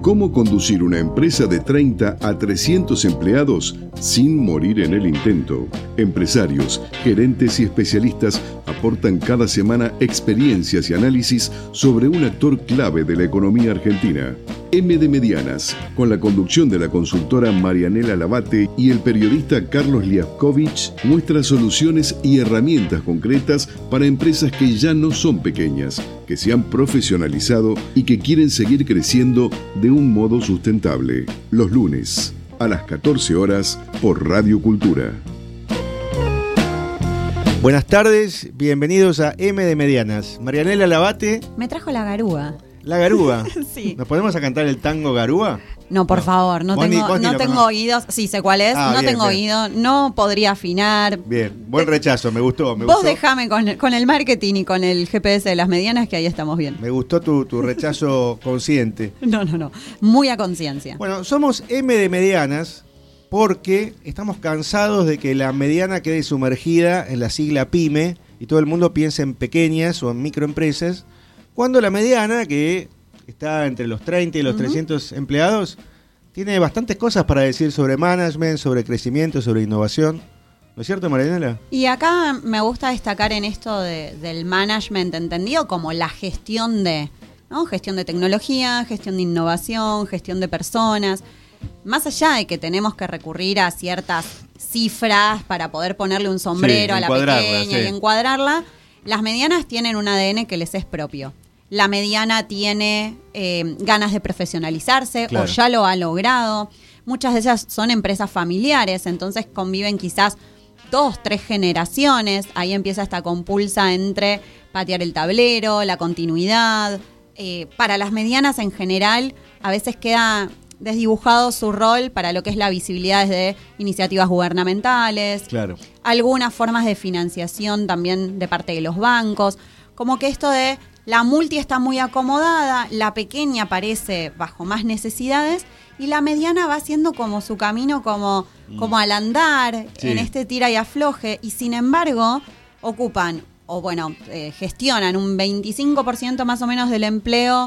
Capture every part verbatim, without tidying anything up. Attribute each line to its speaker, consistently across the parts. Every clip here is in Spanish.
Speaker 1: ¿Cómo conducir una empresa de treinta a trescientos empleados sin morir en el intento? Empresarios, gerentes y especialistas aportan cada semana experiencias y análisis sobre un actor clave de la economía argentina. M de Medianas, con la conducción de la consultora Marianela Labate y el periodista Carlos Liaskovich, muestra soluciones y herramientas concretas para empresas que ya no son pequeñas, que se han profesionalizado y que quieren seguir creciendo de un modo sustentable. Los lunes, a las catorce horas, por Radio Cultura.
Speaker 2: Buenas tardes, bienvenidos a M de Medianas. Marianela Labate.
Speaker 3: Me trajo la garúa.
Speaker 2: La garúa.
Speaker 3: Sí.
Speaker 2: ¿Nos ponemos a cantar el tango garúa?
Speaker 3: No, por no. favor, no
Speaker 2: vos
Speaker 3: tengo,
Speaker 2: ni, vos
Speaker 3: no
Speaker 2: ni
Speaker 3: tengo oídos. Sí, sé cuál es,
Speaker 2: ah,
Speaker 3: no
Speaker 2: bien,
Speaker 3: tengo
Speaker 2: bien.
Speaker 3: oído, no podría afinar.
Speaker 2: Bien, buen rechazo, me gustó. Me
Speaker 3: Vos
Speaker 2: gustó.
Speaker 3: déjame con, con el marketing y con el G P S de las medianas, que ahí estamos bien.
Speaker 2: Me gustó tu, tu rechazo consciente.
Speaker 3: No, no, no, muy a conciencia.
Speaker 2: Bueno, somos M de Medianas porque estamos cansados de que la mediana quede sumergida en la sigla PYME y todo el mundo piense en pequeñas o en microempresas, cuando la mediana, que está entre los treinta y los uh-huh. trescientos empleados, tiene bastantes cosas para decir sobre management, sobre crecimiento, sobre innovación. ¿No es cierto, Marianela?
Speaker 3: Y acá me gusta destacar en esto de, del management entendido como la gestión de, ¿no? Gestión de tecnología, gestión de innovación, gestión de personas. Más allá de que tenemos que recurrir a ciertas cifras para poder ponerle un sombrero sí, a la pequeña sí. y encuadrarla, las medianas tienen un A D N que les es propio. La mediana tiene eh, ganas de profesionalizarse claro. o ya lo ha logrado. Muchas de ellas son empresas familiares, entonces conviven quizás dos, tres generaciones. Ahí empieza esta compulsa entre patear el tablero, la continuidad. Eh, para las medianas en general, a veces queda desdibujado su rol para lo que es la visibilidad desde iniciativas gubernamentales.
Speaker 2: Claro.
Speaker 3: Algunas formas de financiación también de parte de los bancos. Como que esto de la multi está muy acomodada, la pequeña parece bajo más necesidades y la mediana va haciendo como su camino como, mm. como al andar sí. en este tira y afloje y sin embargo ocupan o bueno, eh, gestionan un veinticinco por ciento más o menos del empleo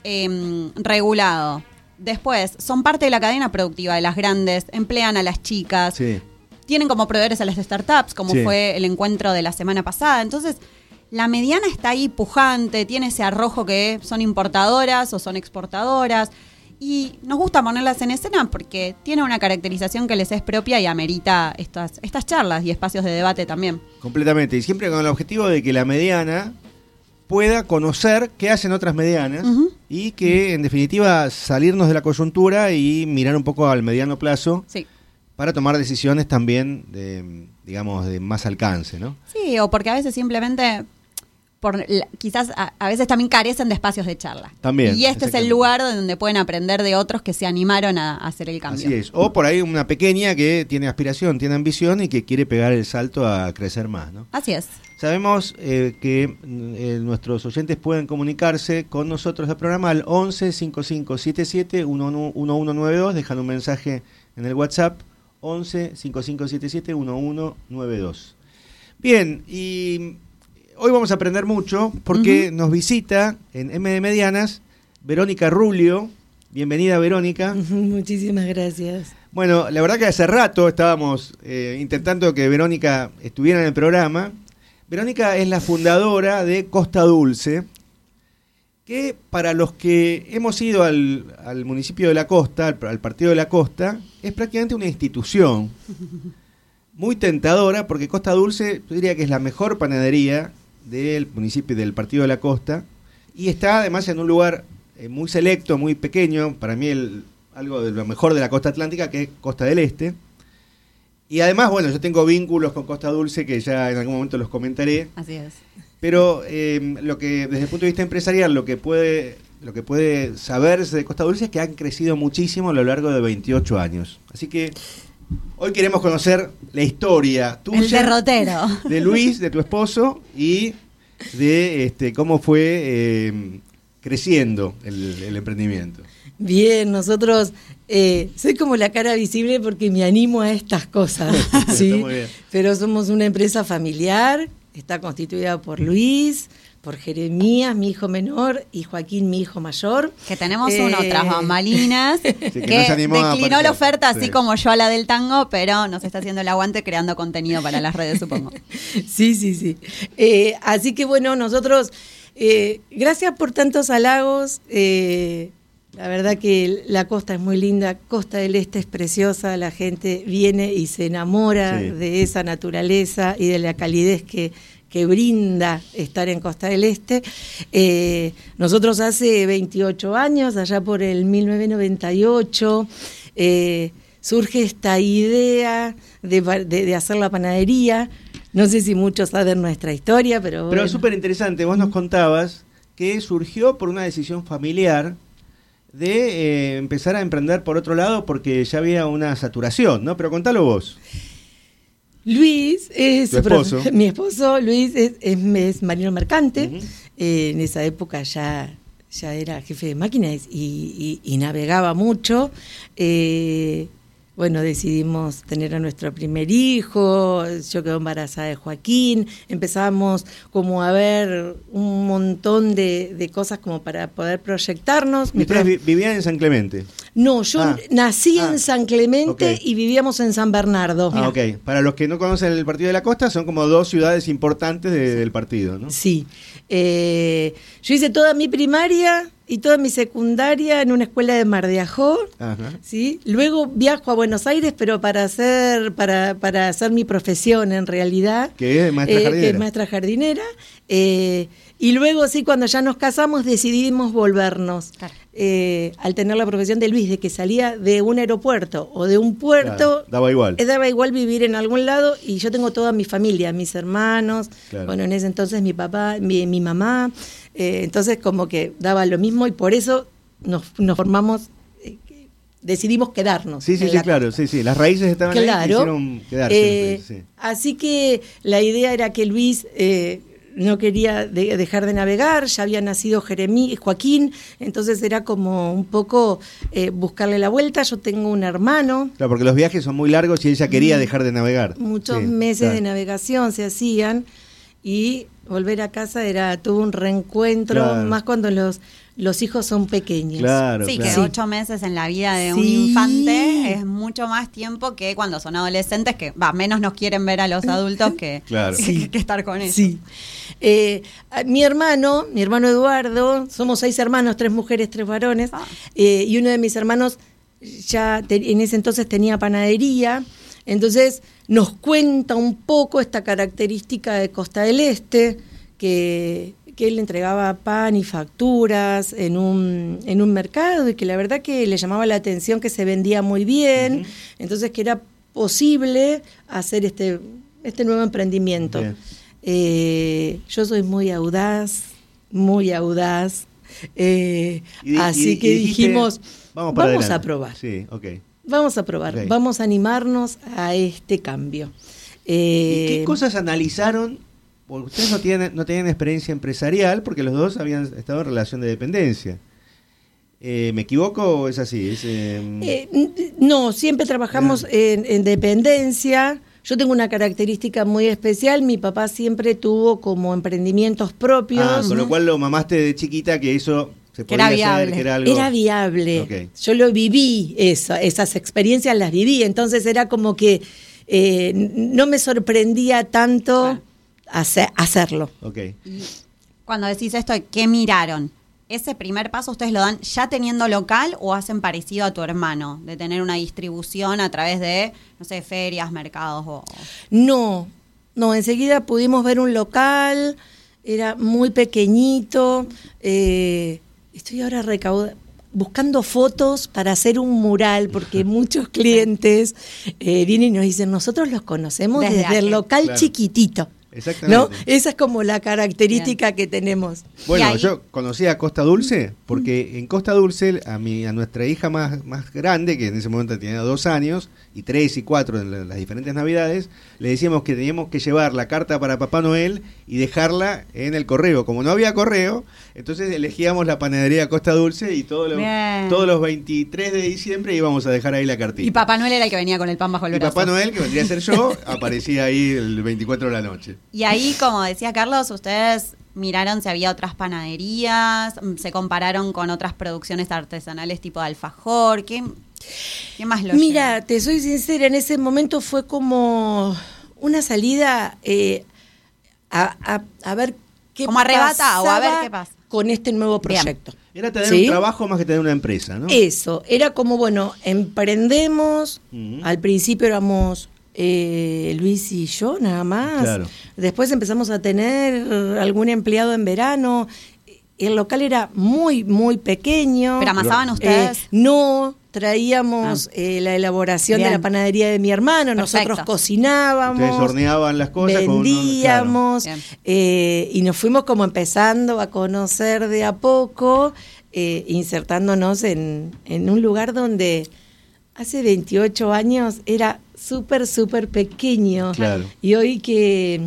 Speaker 3: eh, regulado. Después, son parte de la cadena productiva de las grandes, emplean a las chicas,
Speaker 2: sí.
Speaker 3: tienen como proveedores a las startups, como
Speaker 2: sí.
Speaker 3: fue el encuentro de la semana pasada. Entonces, la mediana está ahí pujante, tiene ese arrojo que son importadoras o son exportadoras. Y nos gusta ponerlas en escena porque tiene una caracterización que les es propia y amerita estas, estas charlas y espacios de debate también.
Speaker 2: Completamente, y siempre con el objetivo de que la mediana pueda conocer qué hacen otras medianas uh-huh. y que, en definitiva, salirnos de la coyuntura y mirar un poco al mediano plazo
Speaker 3: sí.
Speaker 2: para tomar decisiones también de, digamos, de más alcance, ¿no?
Speaker 3: Sí, o porque a veces simplemente, por quizás a, a veces también carecen de espacios de charla.
Speaker 2: También.
Speaker 3: Y este es el lugar donde pueden aprender de otros que se animaron a, a hacer el cambio.
Speaker 2: Así es. O por ahí una pequeña que tiene aspiración, tiene ambición y que quiere pegar el salto a crecer más, ¿no?
Speaker 3: Así es.
Speaker 2: Sabemos eh, que eh, nuestros oyentes pueden comunicarse con nosotros del programa al once cincuenta y cinco setenta y siete uno uno nueve dos, dejan un mensaje en el WhatsApp once cincuenta y cinco setenta y siete uno uno nueve dos. Bien, y hoy vamos a aprender mucho porque uh-huh. nos visita en M de Medianas Verónica Rulio. Bienvenida, Verónica.
Speaker 4: Muchísimas gracias.
Speaker 2: Bueno, la verdad que hace rato estábamos eh, intentando que Verónica estuviera en el programa. Verónica es la fundadora de Costa Dulce, que para los que hemos ido al, al municipio de la Costa, al, al partido de la Costa, es prácticamente una institución muy tentadora, porque Costa Dulce, yo diría que es la mejor panadería del municipio del partido de la Costa, y está además en un lugar eh, muy selecto, muy pequeño, para mí el, algo de lo mejor de la Costa Atlántica, que es Costa del Este. Y además, bueno, yo tengo vínculos con Costa Dulce que ya en algún momento los comentaré.
Speaker 3: Así es.
Speaker 2: Pero eh, lo que desde el punto de vista empresarial, lo que puede lo que puede saberse de Costa Dulce es que han crecido muchísimo a lo largo de veintiocho años. Así que hoy queremos conocer la historia tuya,
Speaker 3: el derrotero,
Speaker 2: de Luis, de tu esposo, y de este cómo fue eh, creciendo el, el emprendimiento.
Speaker 4: Bien, nosotros, eh, soy como la cara visible porque me animo a estas cosas, ¿sí?
Speaker 2: Está muy bien.
Speaker 4: Pero somos una empresa familiar, está constituida por Luis, por Jeremías, mi hijo menor, y Joaquín, mi hijo mayor.
Speaker 3: Que tenemos
Speaker 4: Eh,
Speaker 3: uno tras bambalinas,
Speaker 2: Sí,
Speaker 3: que,
Speaker 2: que no se animó a
Speaker 3: declinó la
Speaker 2: aparecer.
Speaker 3: oferta así
Speaker 2: Sí.
Speaker 3: como yo a la del tango, pero nos está haciendo el aguante creando contenido para las redes, supongo.
Speaker 4: Sí, sí, sí. Eh, así que bueno, nosotros, eh, gracias por tantos halagos. Eh, la verdad que la costa es muy linda, Costa del Este es preciosa, la gente viene y se enamora
Speaker 2: Sí.
Speaker 4: de esa naturaleza y de la calidez que, que brinda estar en Costa del Este. Eh, nosotros hace veintiocho años, allá por el mil novecientos noventa y ocho, eh, surge esta idea de, de, de hacer la panadería. No sé si muchos saben nuestra historia, pero bueno.
Speaker 2: Pero es súper interesante, vos nos contabas que surgió por una decisión familiar de eh, empezar a emprender por otro lado porque ya había una saturación, ¿no? Pero contalo vos.
Speaker 4: Luis es
Speaker 2: Tu esposo.
Speaker 4: profe- mi esposo Luis es, es, es marino mercante.
Speaker 2: Ujú.
Speaker 4: Eh, en esa época ya, ya era jefe de máquinas y, y- y navegaba mucho. Eh, bueno, decidimos tener a nuestro primer hijo, yo quedé embarazada de Joaquín, empezamos como a ver un montón de, de cosas como para poder proyectarnos.
Speaker 2: Y
Speaker 4: Mi
Speaker 2: ustedes
Speaker 4: prof-
Speaker 2: vi- vivían en San Clemente.
Speaker 4: No, yo
Speaker 2: Ah.
Speaker 4: nací
Speaker 2: Ah.
Speaker 4: en San Clemente
Speaker 2: Ok.
Speaker 4: y vivíamos en San Bernardo.
Speaker 2: Ah, ok. Para los que no conocen el Partido de la Costa, son como dos ciudades importantes de- del partido, ¿no?
Speaker 4: Sí. Eh, yo hice toda mi primaria y toda mi secundaria en una escuela de Mar de Ajó.
Speaker 2: Ajá.
Speaker 4: ¿Sí? Luego viajo a Buenos Aires, pero para hacer, para, para hacer mi profesión en realidad.
Speaker 2: Que es maestra
Speaker 4: eh,
Speaker 2: jardinera.
Speaker 4: Que es maestra jardinera. Eh, y luego, sí, cuando ya nos casamos, decidimos volvernos.
Speaker 3: Claro.
Speaker 4: Eh, al tener la profesión de Luis, de que salía de un aeropuerto o de un puerto,
Speaker 2: Claro, daba igual.
Speaker 4: eh, daba igual vivir en algún lado, y yo tengo toda mi familia, mis hermanos,
Speaker 2: Claro.
Speaker 4: bueno, en ese entonces mi papá, mi, mi mamá, eh, entonces como que daba lo mismo y por eso nos, nos formamos, eh, decidimos quedarnos.
Speaker 2: Sí, sí,
Speaker 4: en
Speaker 2: sí,
Speaker 4: la
Speaker 2: claro,
Speaker 4: costa.
Speaker 2: sí, sí. Las raíces estaban ahí y
Speaker 4: Claro.
Speaker 2: quisieron quedarse.
Speaker 4: Eh,
Speaker 2: en el país, sí.
Speaker 4: Así que la idea era que Luis eh, no quería de- dejar de navegar, ya había nacido Jeremí, Joaquín, entonces era como un poco eh, buscarle la vuelta. Yo tengo un hermano,
Speaker 2: Claro, porque los viajes son muy largos y ella quería
Speaker 4: Mm.
Speaker 2: dejar de navegar.
Speaker 4: muchos
Speaker 2: Sí,
Speaker 4: meses
Speaker 2: claro.
Speaker 4: de navegación se hacían y volver a casa era todo un reencuentro,
Speaker 2: Claro.
Speaker 4: más cuando los, los hijos son pequeños.
Speaker 2: Claro,
Speaker 3: Sí,
Speaker 2: claro.
Speaker 3: que ocho meses en la vida de un
Speaker 4: Sí.
Speaker 3: infante es mucho más tiempo que cuando son adolescentes, que va, menos nos quieren ver a los adultos que,
Speaker 2: Claro.
Speaker 3: que,
Speaker 4: Sí.
Speaker 3: que estar con ellos.
Speaker 4: Sí. Eh, a- mi hermano, mi hermano Eduardo, somos seis hermanos, tres mujeres, tres varones,
Speaker 3: Ah.
Speaker 4: eh, y uno de mis hermanos ya te- en ese entonces tenía panadería, entonces nos cuenta un poco esta característica de Costa del Este, que, que él entregaba pan y facturas en un, en un mercado y que la verdad que le llamaba la atención que se vendía muy bien,
Speaker 2: Ujú.
Speaker 4: entonces que era posible hacer este, este nuevo emprendimiento.
Speaker 2: Bien.
Speaker 4: Eh, yo soy muy audaz, muy audaz, eh,
Speaker 2: Y di-
Speaker 4: así
Speaker 2: y-
Speaker 4: que
Speaker 2: y dijiste,
Speaker 4: dijimos,
Speaker 2: vamos, para
Speaker 4: vamos
Speaker 2: adelante.
Speaker 4: a probar,
Speaker 2: Sí, ok.
Speaker 4: vamos a probar,
Speaker 2: Ok.
Speaker 4: vamos a animarnos a este cambio.
Speaker 2: ¿Y
Speaker 4: Eh,
Speaker 2: qué cosas analizaron? Porque ustedes no tienen, no tenían experiencia empresarial porque los dos habían estado en relación de dependencia. Eh, ¿Me equivoco o es así? Es, eh,
Speaker 4: Eh, n- no, siempre trabajamos en, en dependencia. Yo tengo una característica muy especial. Mi papá siempre tuvo como emprendimientos propios.
Speaker 2: ah, con lo cual lo mamaste de chiquita que eso se
Speaker 3: Que
Speaker 2: podía
Speaker 3: era
Speaker 2: hacer,
Speaker 3: viable.
Speaker 2: que era algo...
Speaker 4: Era viable.
Speaker 2: Ok.
Speaker 4: Yo lo viví, eso, esas experiencias las viví. Entonces era como que eh, n- no me sorprendía tanto
Speaker 3: Claro.
Speaker 4: hacer- hacerlo.
Speaker 2: Ok.
Speaker 3: Y cuando decís esto, ¿qué miraron? ¿Ese primer paso ustedes lo dan ya teniendo local o hacen parecido a tu hermano? De tener una distribución a través de, no sé, ferias, mercados o...
Speaker 4: No, no, enseguida pudimos ver un local, era muy pequeñito. eh, estoy ahora recauda- buscando fotos para hacer un mural, porque muchos clientes eh, vienen y nos dicen, nosotros los conocemos
Speaker 3: Desde
Speaker 4: desde, el
Speaker 3: aquel.
Speaker 4: local
Speaker 2: Claro.
Speaker 4: chiquitito.
Speaker 2: Exactamente.
Speaker 4: ¿No? Esa es como la característica que tenemos.
Speaker 2: Bueno,
Speaker 3: Y ahí-
Speaker 2: yo conocí a Costa Dulce porque en Costa Dulce a mi a nuestra hija más, más grande, que en ese momento tenía dos años, y tres y cuatro en la- las diferentes navidades, le decíamos que teníamos que llevar la carta para Papá Noel y dejarla en el correo. Como no había correo, entonces elegíamos la panadería Costa Dulce y todos los,
Speaker 3: Bien.
Speaker 2: todos los veintitrés de diciembre íbamos a dejar ahí la cartita.
Speaker 3: Y Papá Noel era el que venía con el pan bajo el
Speaker 2: Y
Speaker 3: brazo.
Speaker 2: Papá Noel, que vendría a ser yo, aparecía ahí el veinticuatro de la noche.
Speaker 3: Y ahí, como decía Carlos, ustedes miraron si había otras panaderías, se compararon con otras producciones artesanales tipo de alfajor, ¿qué, qué más lo
Speaker 4: Mira,
Speaker 3: lleva?
Speaker 4: te soy sincera, en ese momento fue como una salida eh, a, a, a ver qué
Speaker 3: Como arrebatado,
Speaker 4: pasaba
Speaker 3: a ver qué pasa.
Speaker 4: con este nuevo
Speaker 3: Bien.
Speaker 4: proyecto.
Speaker 2: Era tener
Speaker 4: ¿Sí?
Speaker 2: un trabajo más que tener una empresa, ¿no?
Speaker 4: Eso, era como, bueno, emprendemos,
Speaker 2: Ujú.
Speaker 4: al principio éramos eh, Luis y yo nada más,
Speaker 2: Claro.
Speaker 4: después empezamos a tener algún empleado en verano, el local era muy, muy pequeño.
Speaker 3: ¿Pero amasaban
Speaker 4: Eh,
Speaker 3: ustedes?
Speaker 4: no, traíamos
Speaker 3: Ah.
Speaker 4: eh, la elaboración
Speaker 3: Bien.
Speaker 4: de la panadería de mi hermano,
Speaker 3: Perfecto.
Speaker 4: nosotros cocinábamos.
Speaker 2: Ustedes horneaban las cosas con un-
Speaker 4: vendíamos
Speaker 3: claro.
Speaker 4: eh, y nos fuimos como empezando a conocer de a poco, eh, insertándonos en, en un lugar donde hace veintiocho años era súper, súper pequeño.
Speaker 2: Claro.
Speaker 4: Y hoy que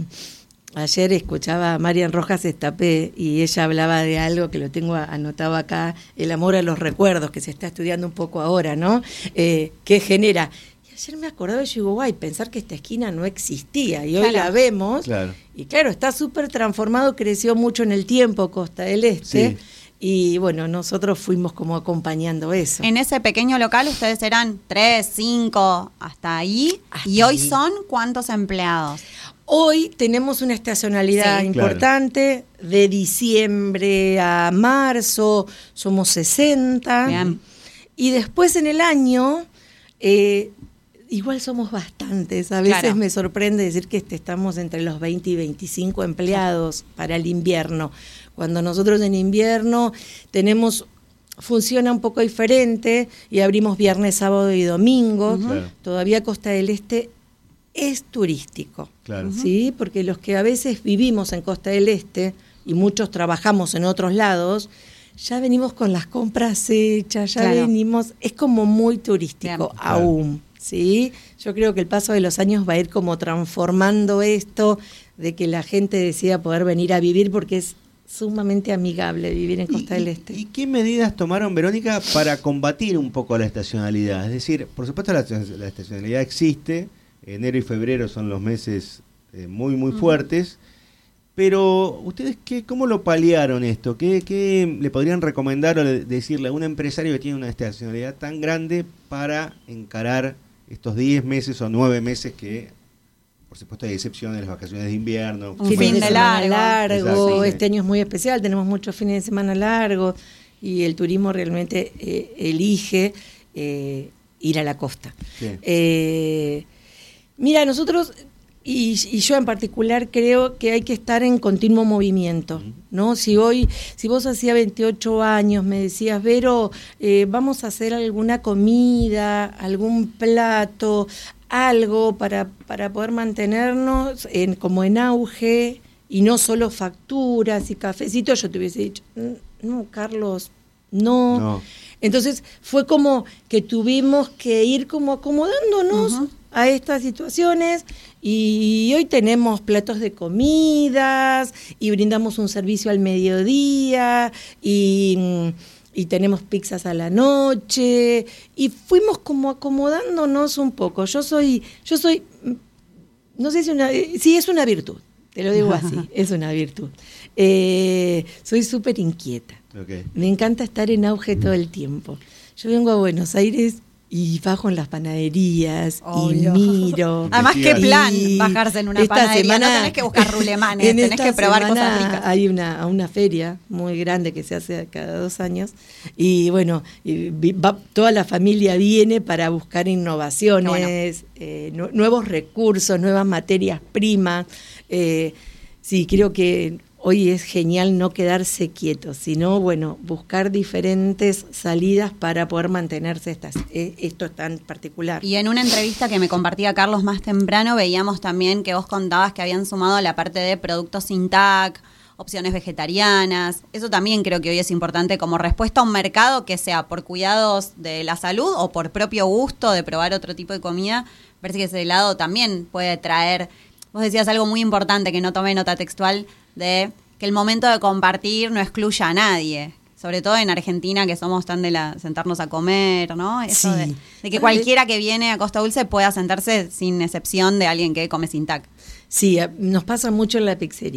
Speaker 4: ayer escuchaba a Marian Rojas Estapé y ella hablaba de algo que lo tengo anotado acá, el amor a los recuerdos, que se está estudiando un poco ahora, ¿no? Eh, ¿Qué genera? Y ayer me acordaba y yo digo, guay, pensar que esta esquina no existía y hoy
Speaker 3: Claro.
Speaker 4: la vemos.
Speaker 2: Claro.
Speaker 4: Y claro, está súper transformado, creció mucho en el tiempo Costa del Este.
Speaker 2: Sí.
Speaker 4: Y bueno, nosotros fuimos como acompañando eso.
Speaker 3: En ese pequeño local ustedes eran tres, cinco, hasta ahí.
Speaker 4: Hasta
Speaker 3: ¿Y hoy
Speaker 4: ahí.
Speaker 3: son cuántos empleados?
Speaker 4: Hoy tenemos una estacionalidad
Speaker 3: Sí.
Speaker 4: importante, de diciembre a marzo somos sesenta.
Speaker 3: Bien.
Speaker 4: Y después en el año, eh, igual somos bastantes. A veces
Speaker 3: Claro.
Speaker 4: me sorprende decir que este, estamos entre los veinte y veinticinco empleados para el invierno. Cuando nosotros en invierno tenemos, funciona un poco diferente y abrimos viernes, sábado y domingo.
Speaker 2: Claro.
Speaker 4: Todavía Costa del Este es turístico.
Speaker 2: Claro.
Speaker 4: ¿Sí? Porque los que a veces vivimos en Costa del Este y muchos trabajamos en otros lados, ya venimos con las compras hechas, ya
Speaker 3: Claro.
Speaker 4: venimos, es como muy turístico
Speaker 3: Bien.
Speaker 4: aún, ¿sí? Yo creo que el paso de los años va a ir como transformando esto de que la gente decida poder venir a vivir porque es sumamente amigable vivir en Costa
Speaker 2: ¿Y-
Speaker 4: del
Speaker 2: y-
Speaker 4: Este.
Speaker 2: ¿Y qué medidas tomaron, Verónica, para combatir un poco la estacionalidad? Es decir, por supuesto la, la estacionalidad existe, enero y febrero son los meses eh, muy, muy fuertes, pero ¿ustedes qué, cómo lo paliaron esto? ¿Qué, qué le podrían recomendar o le- decirle a un empresario que tiene una estacionalidad tan grande para encarar estos diez meses o nueve meses que, por supuesto, hay excepciones, las vacaciones de invierno?
Speaker 3: Un
Speaker 4: Fines
Speaker 3: fin de
Speaker 4: semana
Speaker 3: largo.
Speaker 2: Exacto, sí.
Speaker 4: Este año es muy especial, tenemos muchos fines de semana largos y el turismo realmente eh, elige eh, ir a la costa.
Speaker 2: Sí.
Speaker 4: Eh, mira, nosotros, y, y yo en particular, creo que hay que estar en continuo movimiento, ¿no? Si hoy, si vos hacía veintiocho años me decías, Vero, eh, vamos a hacer alguna comida, algún plato, algo para, para poder mantenernos en, como en auge y no solo facturas y cafecitos, yo te hubiese dicho, no, Carlos, no.
Speaker 2: No.
Speaker 4: Entonces fue como que tuvimos que ir como acomodándonos
Speaker 3: Ujú.
Speaker 4: a estas situaciones y hoy tenemos platos de comidas y brindamos un servicio al mediodía y, y tenemos pizzas a la noche y fuimos como acomodándonos un poco. Yo soy, yo soy, no sé si una, sí es una virtud, te lo digo así, es una virtud. Eh, soy súper inquieta.
Speaker 2: Okay.
Speaker 4: Me encanta estar en auge todo el tiempo. Yo vengo a Buenos Aires y bajo en las panaderías
Speaker 3: Obvio.
Speaker 4: y miro.
Speaker 3: Además, qué
Speaker 2: Y
Speaker 3: plan bajarse en una
Speaker 4: esta
Speaker 3: panadería.
Speaker 4: semana-
Speaker 3: no tenés que buscar rulemanes,
Speaker 4: en
Speaker 3: tenés
Speaker 4: esta
Speaker 3: que probar
Speaker 4: semana
Speaker 3: cosas ricas.
Speaker 4: Hay una, una feria muy grande que se hace cada dos años y bueno, y vi- va- toda la familia viene para buscar innovaciones, eh, nu- nuevos recursos, nuevas materias primas. Eh, sí, creo que hoy es genial no quedarse quieto, sino, bueno, buscar diferentes salidas para poder mantenerse estas, eh, esto tan particular.
Speaker 3: Y en una entrevista que me compartía Carlos más temprano, veíamos también que vos contabas que habían sumado la parte de productos sin T A C, opciones vegetarianas. Eso también creo que hoy es importante como respuesta a un mercado que sea por cuidados de la salud o por propio gusto de probar otro tipo de comida. Parece que ese lado también puede traer. Vos decías algo muy importante que no tomé nota textual, de que el momento de compartir no excluya a nadie. Sobre todo en Argentina, que somos tan de la sentarnos a comer, ¿no? Eso
Speaker 4: Sí.
Speaker 3: de, de que cualquiera que viene a Costa Dulce pueda sentarse sin excepción de alguien que come sin T A C.
Speaker 4: Sí, a- nos pasa mucho en la pizzería.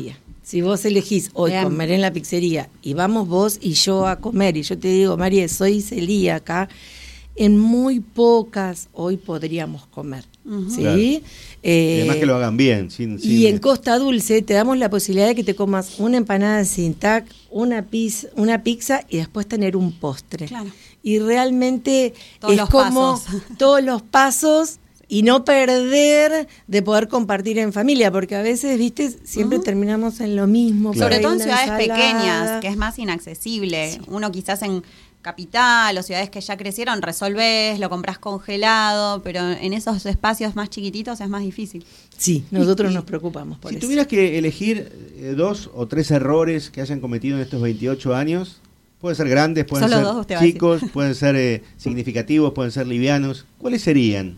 Speaker 4: Si vos elegís hoy
Speaker 3: Bien.
Speaker 4: comer en la pizzería y vamos vos y yo a comer y yo te digo, María, soy celíaca, en muy pocas hoy podríamos comer,
Speaker 3: Ujú.
Speaker 4: ¿sí?
Speaker 2: Claro.
Speaker 4: Eh,
Speaker 2: Y además que lo hagan bien. Sin, sin-
Speaker 4: y en Costa Dulce te damos la posibilidad de que te comas una empanada sin tac, una pizza, una pizza y después tener un postre.
Speaker 3: Claro.
Speaker 4: Y realmente
Speaker 3: Todos
Speaker 4: es
Speaker 3: los
Speaker 4: como
Speaker 3: pasos.
Speaker 4: todos los pasos y no perder de poder compartir en familia, porque a veces, viste, siempre
Speaker 3: Ujú.
Speaker 4: terminamos en lo mismo.
Speaker 2: Claro.
Speaker 3: Sobre
Speaker 4: por
Speaker 3: todo
Speaker 4: ahí
Speaker 3: en
Speaker 4: una
Speaker 3: ciudades
Speaker 4: ensalada.
Speaker 3: pequeñas, que es más inaccesible. Uno quizás en capital o ciudades que ya crecieron, resolvés, lo compras congelado, pero en esos espacios más chiquititos es más difícil.
Speaker 4: Sí, nosotros
Speaker 2: Y-
Speaker 4: nos preocupamos por
Speaker 2: Si
Speaker 4: eso.
Speaker 2: tuvieras que elegir eh, dos o tres errores que hayan cometido en estos veintiocho años, pueden ser grandes, pueden
Speaker 3: Solo
Speaker 2: ser
Speaker 3: dos te va a decir.
Speaker 2: chicos, pueden ser eh, significativos, pueden ser livianos, ¿cuáles serían?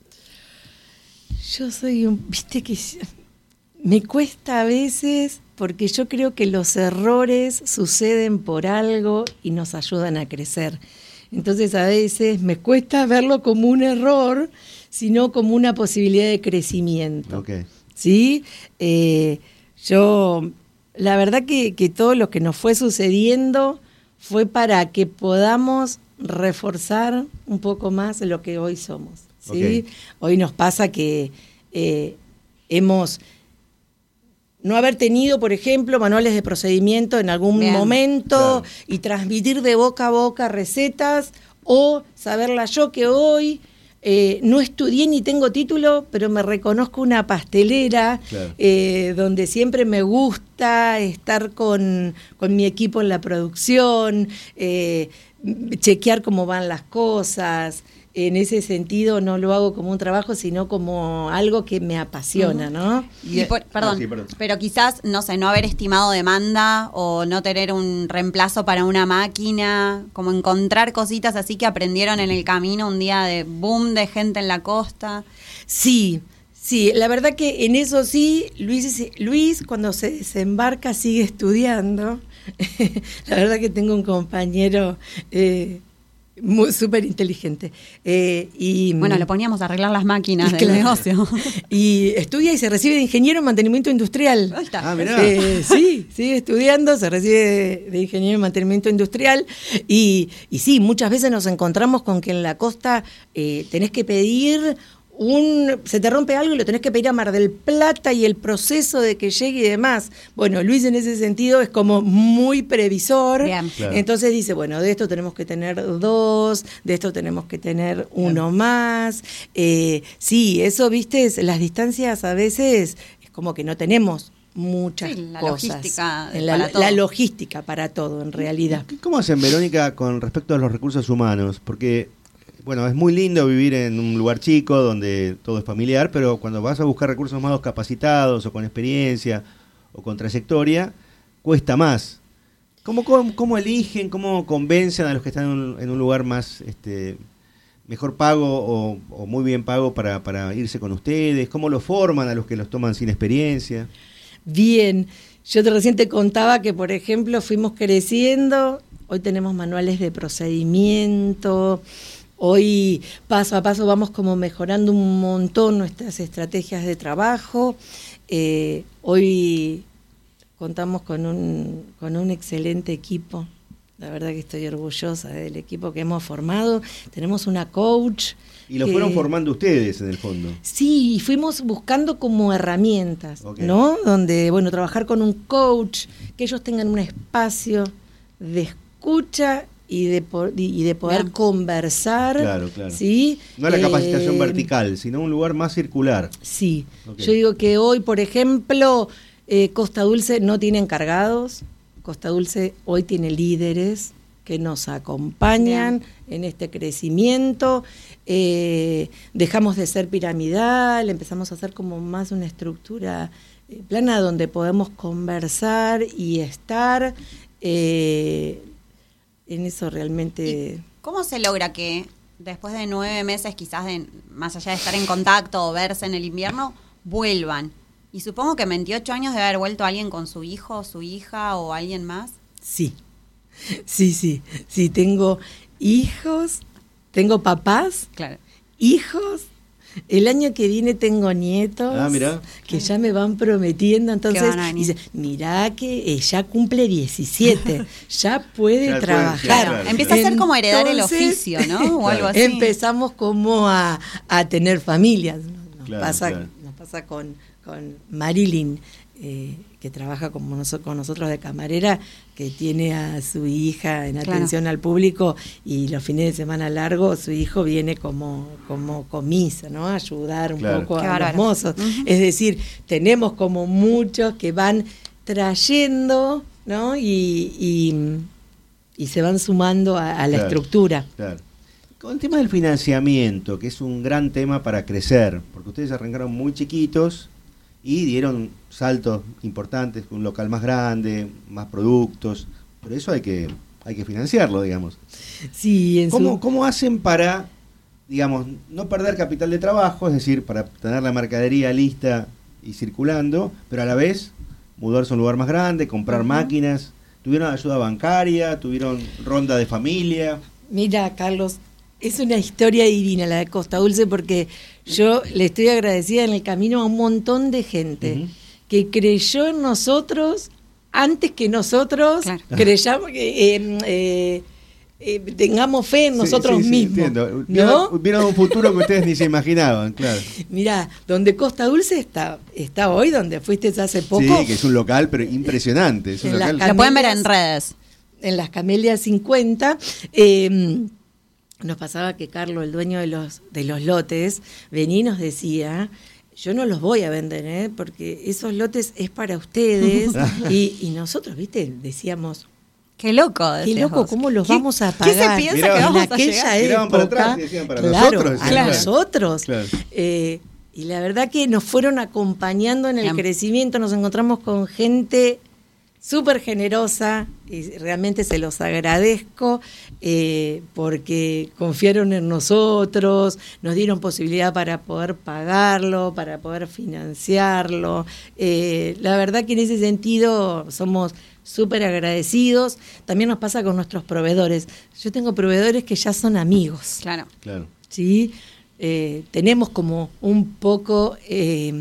Speaker 4: Yo soy un, viste que yo- me cuesta a veces porque yo creo que los errores suceden por algo y nos ayudan a crecer. Entonces a veces me cuesta verlo como un error, sino como una posibilidad de crecimiento.
Speaker 2: Ok.
Speaker 4: ¿Sí? Eh, yo, la verdad que, que todo lo que nos fue sucediendo fue para que podamos reforzar un poco más lo que hoy somos. ¿Sí?
Speaker 2: Ok.
Speaker 4: Hoy nos pasa que eh, hemos no haber tenido, por ejemplo, manuales de procedimiento en algún
Speaker 3: Bien.
Speaker 4: momento
Speaker 2: Claro.
Speaker 4: y transmitir de boca a boca recetas, o saberla yo que hoy eh, no estudié ni tengo título, pero me reconozco una pastelera,
Speaker 2: Claro.
Speaker 4: eh, donde siempre me gusta estar con, con mi equipo en la producción, eh, chequear cómo van las cosas. En ese sentido no lo hago como un trabajo, sino como algo que me apasiona, ¿no?
Speaker 3: Y por- perdón,
Speaker 2: Ah, sí, perdón.
Speaker 3: pero quizás, no sé, no haber estimado demanda o no tener un reemplazo para una máquina, como encontrar cositas así que aprendieron en el camino un día de boom de gente en la costa.
Speaker 4: Sí, sí, la verdad que en eso sí, Luis, Luis cuando se desembarca sigue estudiando. La verdad que tengo un compañero eh, muy súper inteligente. Eh, y,
Speaker 3: Bueno, lo poníamos a arreglar las máquinas
Speaker 4: y
Speaker 3: del
Speaker 4: claro.
Speaker 3: negocio.
Speaker 4: Y estudia y se recibe de ingeniero en mantenimiento industrial.
Speaker 3: Ahí está.
Speaker 2: Ah, mirá.
Speaker 4: Eh, sí, sigue estudiando, se recibe de, de ingeniero en mantenimiento industrial y, y sí, muchas veces nos encontramos con que en la costa eh, tenés que pedir un, se te rompe algo y lo tenés que pedir a Mar del Plata y el proceso de que llegue y demás. Bueno, Luis en ese sentido es como muy previsor.
Speaker 3: Bien.
Speaker 2: Claro.
Speaker 4: Entonces dice, bueno, de esto tenemos que tener dos, de esto tenemos que tener uno más. Eh, sí, eso, viste, es- las distancias a veces es como que no tenemos muchas
Speaker 3: Sí, la
Speaker 4: cosas.
Speaker 3: logística
Speaker 4: En la,
Speaker 3: para todo.
Speaker 4: la logística para todo, en realidad.
Speaker 2: ¿Cómo hacen, Verónica, con respecto a los recursos humanos? Porque, bueno, es muy lindo vivir en un lugar chico donde todo es familiar, pero cuando vas a buscar recursos humanos capacitados o con experiencia o con trayectoria, cuesta más. ¿Cómo, cómo, cómo eligen, cómo convencen a los que están en un, en un lugar más este, mejor pago o, o muy bien pago para, para irse con ustedes? ¿Cómo lo forman a los que los toman sin experiencia?
Speaker 4: Bien, yo te recién te contaba que, por ejemplo, fuimos creciendo, hoy tenemos manuales de procedimiento, hoy paso a paso vamos como mejorando un montón nuestras estrategias de trabajo, eh, hoy contamos con un, con un excelente equipo, la verdad que estoy orgullosa del equipo que hemos formado, tenemos una coach.
Speaker 2: Y lo
Speaker 4: que-
Speaker 2: fueron formando ustedes, en el fondo.
Speaker 4: Sí, y fuimos buscando como herramientas,
Speaker 2: Ok.
Speaker 4: ¿no? Donde, bueno, trabajar con un coach, que ellos tengan un espacio de escucha y de, po- y de poder
Speaker 3: Bien.
Speaker 4: conversar.
Speaker 2: Claro, claro.
Speaker 4: ¿Sí?
Speaker 2: No la
Speaker 4: Eh,
Speaker 2: capacitación vertical, sino un lugar más circular.
Speaker 4: Sí,
Speaker 2: Ok.
Speaker 4: yo digo que hoy, por ejemplo, eh, Costa Dulce no tiene encargados, Costa Dulce hoy tiene líderes que nos acompañan en este crecimiento, eh, dejamos de ser piramidal, empezamos a hacer como más una estructura eh, plana donde podemos conversar y estar, eh, en eso realmente...
Speaker 3: ¿Cómo se logra que después de nueve meses, quizás de, más allá de estar en contacto o verse en el invierno, vuelvan? Y supongo que en veintiocho años debe haber vuelto alguien con su hijo, su hija o alguien más.
Speaker 4: Sí, sí, sí, sí, tengo hijos, tengo papás,
Speaker 3: Claro.
Speaker 4: hijos, El año que viene tengo nietos
Speaker 2: ah, mirá.
Speaker 4: que ya me van prometiendo, entonces dice, mirá que ella cumple diecisiete, ya puede
Speaker 2: ya
Speaker 4: trabajar.
Speaker 2: Puede, claro, claro.
Speaker 3: Empieza a ser como heredar el oficio, ¿no? O algo así.
Speaker 4: Empezamos como a, a tener familias. Nos,
Speaker 2: claro,
Speaker 4: pasa,
Speaker 2: claro.
Speaker 4: nos pasa con, con Marilyn, eh, que trabaja con, noso- con nosotros de camarera, que tiene a su hija en atención claro. al público, y los fines de semana largos su hijo viene como, como comisa, ¿no? A ayudar un claro. poco Qué a bárbaro. Los mozos. Uh-huh. Es decir, tenemos como muchos que van trayendo, ¿no? Y, y, y se van sumando a, a la claro. estructura.
Speaker 2: Claro. Con el tema del financiamiento, que es un gran tema para crecer, porque ustedes arrancaron muy chiquitos y dieron saltos importantes, un local más grande, más productos, pero eso hay que hay que financiarlo, digamos.
Speaker 4: Sí, en
Speaker 2: ¿Cómo,
Speaker 4: su...
Speaker 2: ¿Cómo hacen para, digamos, no perder capital de trabajo, es decir, para tener la mercadería lista y circulando, pero a la vez mudarse a un lugar más grande, comprar uh-huh. máquinas? ¿Tuvieron ayuda bancaria? ¿Tuvieron ronda de familia?
Speaker 4: Mira, Carlos, es una historia divina la de Costa Dulce, porque yo le estoy agradecida en el camino a un montón de gente uh-huh. que creyó en nosotros antes que nosotros claro. creyamos que eh, eh, eh, tengamos fe en nosotros sí, sí, mismos. Sí, entiendo.
Speaker 2: ¿No? Vieron un futuro que ustedes ni se imaginaban, claro.
Speaker 4: Mirá, donde Costa Dulce está, está hoy, donde fuiste hace poco.
Speaker 2: Sí, que es un local pero impresionante. Es un local.
Speaker 3: Lo pueden ver en redes.
Speaker 4: En las Camelias cincuenta. Eh, nos pasaba que Carlos, el dueño de los, de los lotes, venía y nos decía, yo no los voy a vender, ¿eh? Porque esos lotes es para ustedes. y, y nosotros, viste, decíamos,
Speaker 3: qué loco,
Speaker 4: qué loco,
Speaker 3: vos.
Speaker 4: ¿Cómo los vamos a pagar?
Speaker 3: ¿Qué se piensa Mirá, que vamos
Speaker 4: en aquella
Speaker 3: a
Speaker 4: época?
Speaker 2: Para atrás, decían, para
Speaker 4: claro,
Speaker 2: nosotros,
Speaker 4: a
Speaker 2: claro.
Speaker 4: nosotros.
Speaker 2: Claro.
Speaker 4: Eh, y la verdad que nos fueron acompañando en el Bien. crecimiento, nos encontramos con gente súper generosa, y realmente se los agradezco, eh, porque confiaron en nosotros, nos dieron posibilidad para poder pagarlo, para poder financiarlo. Eh, la verdad que en ese sentido somos súper agradecidos. También nos pasa con nuestros proveedores. Yo tengo proveedores que ya son amigos.
Speaker 3: Claro.
Speaker 2: Claro.
Speaker 4: ¿Sí? Eh, tenemos como un poco... Eh,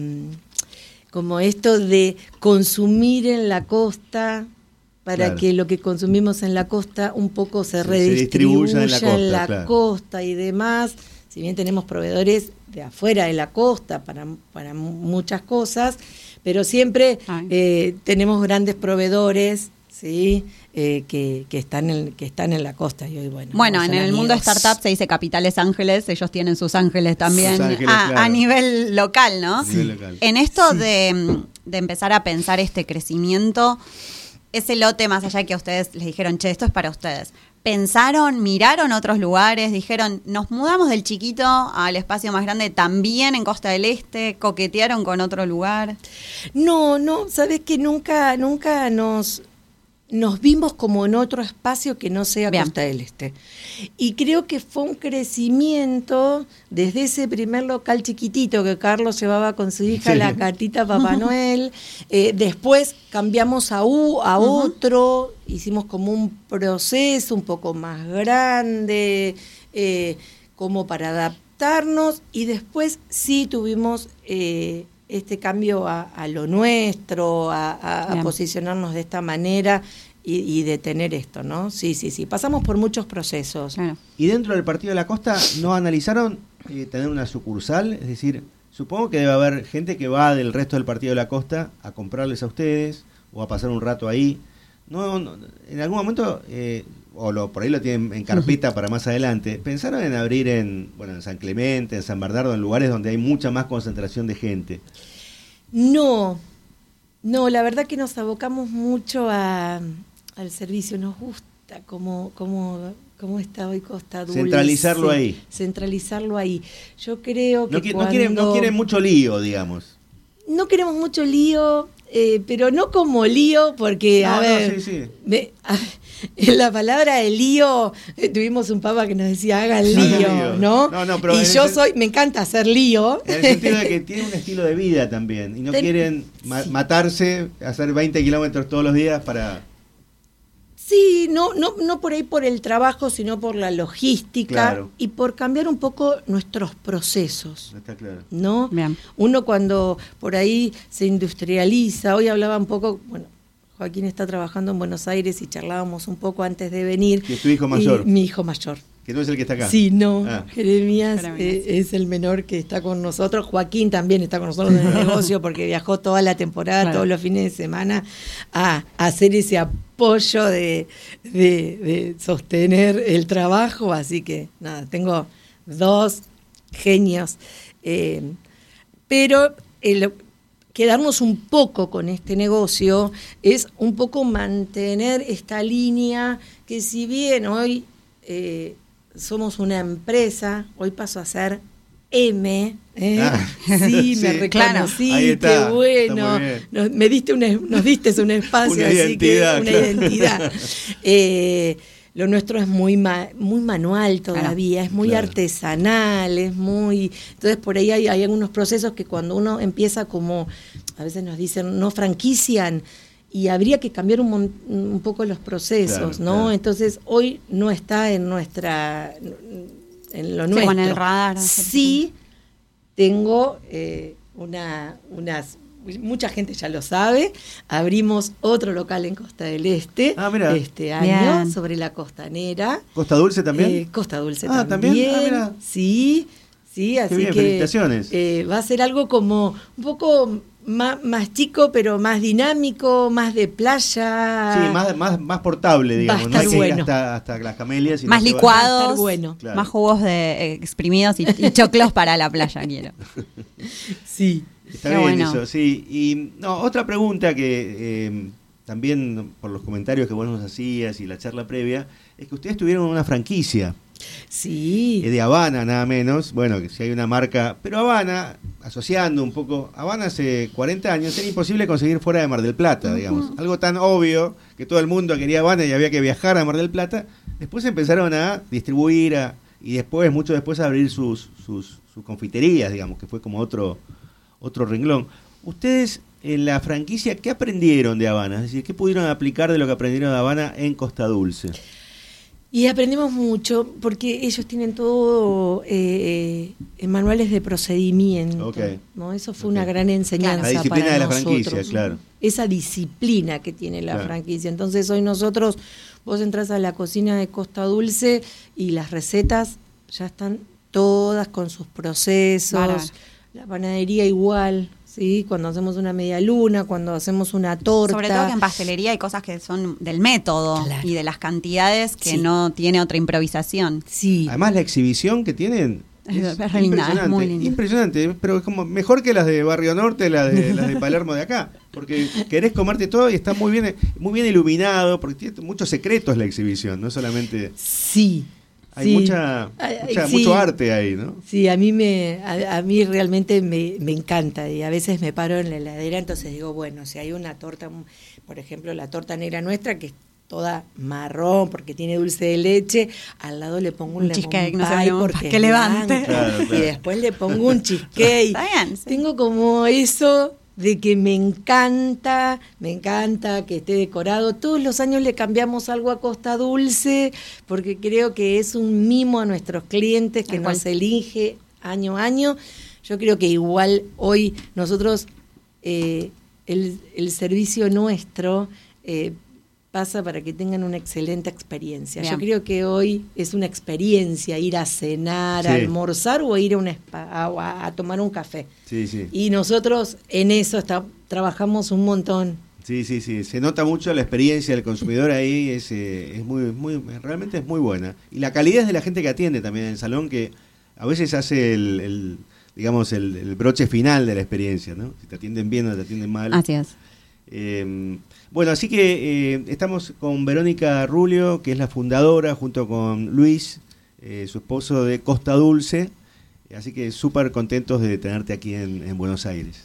Speaker 4: como esto de consumir en la costa, para claro. que lo que consumimos en la costa un poco se, se redistribuya en la, costa, en la claro. costa y demás. Si bien tenemos proveedores de afuera de la costa para, para muchas cosas, pero siempre eh, tenemos grandes proveedores, ¿sí? Eh, que, que están en que están en la costa y hoy bueno
Speaker 3: bueno en el amigos. Mundo startup se dice Capitales Ángeles, ellos tienen sus ángeles también sus ángeles, a, claro. a nivel local, ¿no?
Speaker 2: Sí. Local.
Speaker 3: En esto sí. de, de empezar a pensar este crecimiento, ese lote más allá que a ustedes les dijeron, che, esto es para ustedes, pensaron, miraron otros lugares, dijeron, nos mudamos del chiquito al espacio más grande también en Costa del Este, coquetearon con otro lugar.
Speaker 4: No, no, sabes que nunca nunca nos nos vimos como en otro espacio que no sea Bien. Costa del Este. Y creo que fue un crecimiento desde ese primer local chiquitito que Carlos llevaba con su hija, sí. la cartita Papá Noel. Eh, después cambiamos a, U, a uh-huh. otro, hicimos como un proceso un poco más grande, eh, como para adaptarnos. Y después sí tuvimos... Eh, este cambio a, a lo nuestro, a, a, a posicionarnos de esta manera y, y de tener esto, ¿no? Sí, sí, sí. Pasamos por muchos procesos.
Speaker 3: Claro.
Speaker 2: ¿Y dentro del Partido de la Costa no analizaron eh, tener una sucursal? Es decir, supongo que debe haber gente que va del resto del Partido de la Costa a comprarles a ustedes o a pasar un rato ahí. No, no en algún momento... Eh, o lo, por ahí lo tienen en carpeta para más adelante, ¿pensaron en abrir en bueno en San Clemente, en San Bernardo, en lugares donde hay mucha más concentración de gente?
Speaker 4: No, no, la verdad que nos abocamos mucho a, al servicio, nos gusta cómo, cómo, cómo está hoy Costa Dulce.
Speaker 2: Centralizarlo ahí.
Speaker 4: Centralizarlo ahí. Yo creo que
Speaker 2: no,
Speaker 4: cuando...
Speaker 2: no, quieren, no quieren mucho lío, digamos.
Speaker 4: No queremos mucho lío, eh, pero no como lío, porque,
Speaker 2: no,
Speaker 4: a ver...
Speaker 2: No, sí, sí.
Speaker 4: Me, a, en la palabra de lío, eh, tuvimos un papa que nos decía, hagan lío, lío. ¿no? no, no pero y yo ese, soy, me encanta hacer lío.
Speaker 2: En el sentido de que tienen un estilo de vida también, y no Ten, quieren ma- sí. matarse, hacer veinte kilómetros todos los días para...
Speaker 4: Sí, no, no, no por ahí por el trabajo, sino por la logística,
Speaker 2: claro,
Speaker 4: y por cambiar un poco nuestros procesos.
Speaker 2: Está claro.
Speaker 4: ¿No?
Speaker 3: Bien.
Speaker 4: Uno cuando por ahí se industrializa, hoy hablaba un poco, bueno, Joaquín está trabajando en Buenos Aires y charlábamos un poco antes de venir.
Speaker 2: ¿Y es tu hijo mayor?
Speaker 4: Mi hijo mayor.
Speaker 2: Que no es el que está acá.
Speaker 4: Sí, no.
Speaker 2: Ah.
Speaker 4: Jeremías,
Speaker 3: Jeremías.
Speaker 4: eh, es el menor que está con nosotros. Joaquín también está con nosotros en el negocio porque viajó toda la temporada,
Speaker 3: Claro.
Speaker 4: todos los fines de semana, a, a hacer ese apoyo de, de, de sostener el trabajo. Así que, nada, tengo dos genios. Eh, pero el quedarnos un poco con este negocio es un poco mantener esta línea que, si bien hoy eh, somos una empresa, hoy paso a ser M, ¿eh?
Speaker 2: Ah,
Speaker 4: sí,
Speaker 2: sí,
Speaker 4: me reconocí,
Speaker 2: claro. Ahí está,
Speaker 4: qué bueno,
Speaker 2: está muy bien.
Speaker 4: nos, me diste un, nos diste un espacio,
Speaker 2: Una
Speaker 4: así
Speaker 2: identidad,
Speaker 4: que una
Speaker 2: claro.
Speaker 4: identidad. Eh, lo nuestro es muy ma, muy manual todavía, es muy
Speaker 2: Claro.
Speaker 4: artesanal, es muy... Entonces por ahí hay, hay algunos procesos que cuando uno empieza como, a veces nos dicen, no franquician, y habría que cambiar un, mon, un poco los procesos,
Speaker 2: Claro,
Speaker 4: ¿no?
Speaker 2: claro.
Speaker 4: Entonces hoy no está en nuestra... en lo
Speaker 3: Sí,
Speaker 4: nuestro.
Speaker 3: con el radar.
Speaker 4: Sí tengo eh, una, unas... Mucha gente ya lo sabe, abrimos otro local en Costa del Este
Speaker 2: Ah, mira.
Speaker 4: este año,
Speaker 3: Bien.
Speaker 4: sobre la Costanera.
Speaker 2: ¿Costa Dulce también?
Speaker 4: Eh, Costa Dulce
Speaker 2: Ah,
Speaker 4: también.
Speaker 2: ¿también? Ah, mira.
Speaker 4: Sí, sí, así
Speaker 2: bien,
Speaker 4: que
Speaker 2: felicitaciones.
Speaker 4: eh, va a ser algo como un poco más, más chico, pero más dinámico, más de playa.
Speaker 2: Sí, más, más, más portable, digamos.
Speaker 4: Va a
Speaker 2: No hay
Speaker 4: estar
Speaker 2: que ir
Speaker 4: bueno.
Speaker 2: hasta, hasta las camelias. sino
Speaker 3: Más
Speaker 2: que va-
Speaker 4: Va a
Speaker 3: licuados,
Speaker 4: estar bueno.
Speaker 2: Claro.
Speaker 3: más jugos de eh, exprimidos y, y choclos para la playa, quiero.
Speaker 4: Sí.
Speaker 2: Está
Speaker 3: Qué
Speaker 2: bien
Speaker 3: bueno.
Speaker 2: eso, sí. Y no, otra pregunta que eh, también por los comentarios que vos nos hacías y la charla previa, es que ustedes tuvieron una franquicia
Speaker 4: Sí.
Speaker 2: eh, de Habana, nada menos. Bueno, que si hay una marca, pero Habana, asociando un poco, Habana hace cuarenta años era imposible conseguir fuera de Mar del Plata, digamos. Algo tan obvio que todo el mundo quería Habana y había que viajar a Mar del Plata. Después empezaron a distribuir a, y después, mucho después, a abrir sus, sus, sus confiterías, digamos, que fue como otro... otro renglón. Ustedes en la franquicia, ¿qué aprendieron de Habana? Es decir, ¿qué pudieron aplicar de lo que aprendieron de Habana en Costa Dulce?
Speaker 4: Y aprendimos mucho porque ellos tienen todo eh, en manuales de procedimiento.
Speaker 2: Ok.
Speaker 4: ¿no? Eso fue
Speaker 2: Ok.
Speaker 4: una gran enseñanza.
Speaker 2: La disciplina
Speaker 4: para
Speaker 2: de la
Speaker 4: nosotros.
Speaker 2: franquicia, claro.
Speaker 4: Esa disciplina que tiene la
Speaker 2: Claro.
Speaker 4: franquicia. Entonces hoy nosotros, vos entras a la cocina de Costa Dulce y las recetas ya están todas con sus procesos.
Speaker 3: Bárbaro.
Speaker 4: La panadería igual, ¿sí? Cuando hacemos una media luna, cuando hacemos una torta.
Speaker 3: Sobre todo que en pastelería hay cosas que son del método
Speaker 4: Claro.
Speaker 3: y de las cantidades que
Speaker 4: Sí.
Speaker 3: no tiene otra improvisación.
Speaker 4: Sí.
Speaker 2: Además, la exhibición que tienen
Speaker 3: Es
Speaker 2: es,
Speaker 3: re linda, es
Speaker 2: impresionante.
Speaker 3: muy linda.
Speaker 2: Impresionante, pero es como mejor que las de Barrio Norte, las de, las de Palermo de acá. Porque querés comerte todo y está muy bien, muy bien iluminado, porque tiene muchos secretos la exhibición, no solamente...
Speaker 4: Sí.
Speaker 2: Hay
Speaker 4: sí.
Speaker 2: mucha,
Speaker 4: Ay, ay,
Speaker 2: mucha-
Speaker 4: sí.
Speaker 2: mucho arte ahí, ¿no?
Speaker 4: Sí, a mí me, a, a mí realmente me, me encanta y a veces me paro en la heladera, entonces digo, bueno, si hay una torta, por ejemplo, la torta negra nuestra que es toda marrón porque tiene dulce de leche, al lado le pongo un,
Speaker 3: Un
Speaker 4: lemon
Speaker 3: cheesecake, no sé,
Speaker 4: pie
Speaker 3: lemon
Speaker 4: porque
Speaker 3: pie,
Speaker 4: es
Speaker 3: que levante.
Speaker 4: blanca,
Speaker 2: Claro, claro.
Speaker 4: y después le pongo un cheesecake.
Speaker 3: Está bien, sí.
Speaker 4: Tengo como eso de que me encanta, me encanta que esté decorado. Todos los años le cambiamos algo a Costa Dulce porque creo que es un mimo a nuestros clientes que
Speaker 3: Tal cual.
Speaker 4: nos elige año a año. Yo creo que igual hoy nosotros, eh, el, el servicio nuestro eh, pasa para que tengan una excelente experiencia.
Speaker 3: Bien.
Speaker 4: Yo creo que hoy es una experiencia ir a cenar, a
Speaker 2: Sí.
Speaker 4: almorzar o a ir a, un spa, a, a tomar un café.
Speaker 2: Sí, sí.
Speaker 4: Y nosotros en eso está, trabajamos un montón.
Speaker 2: Sí, sí, sí. Se nota mucho la experiencia del consumidor ahí, es, eh, es muy, muy, realmente es muy buena. Y la calidad es de la gente que atiende también en el salón, que a veces hace el, el digamos, el, el broche final de la experiencia, ¿no? Si te atienden bien o te atienden mal.
Speaker 3: Así es.
Speaker 2: Eh, bueno, así que eh, estamos con Verónica Rulio, que es la fundadora, junto con Luis, eh, su esposo, de Costa Dulce. Así que súper contentos de tenerte aquí en, en Buenos Aires.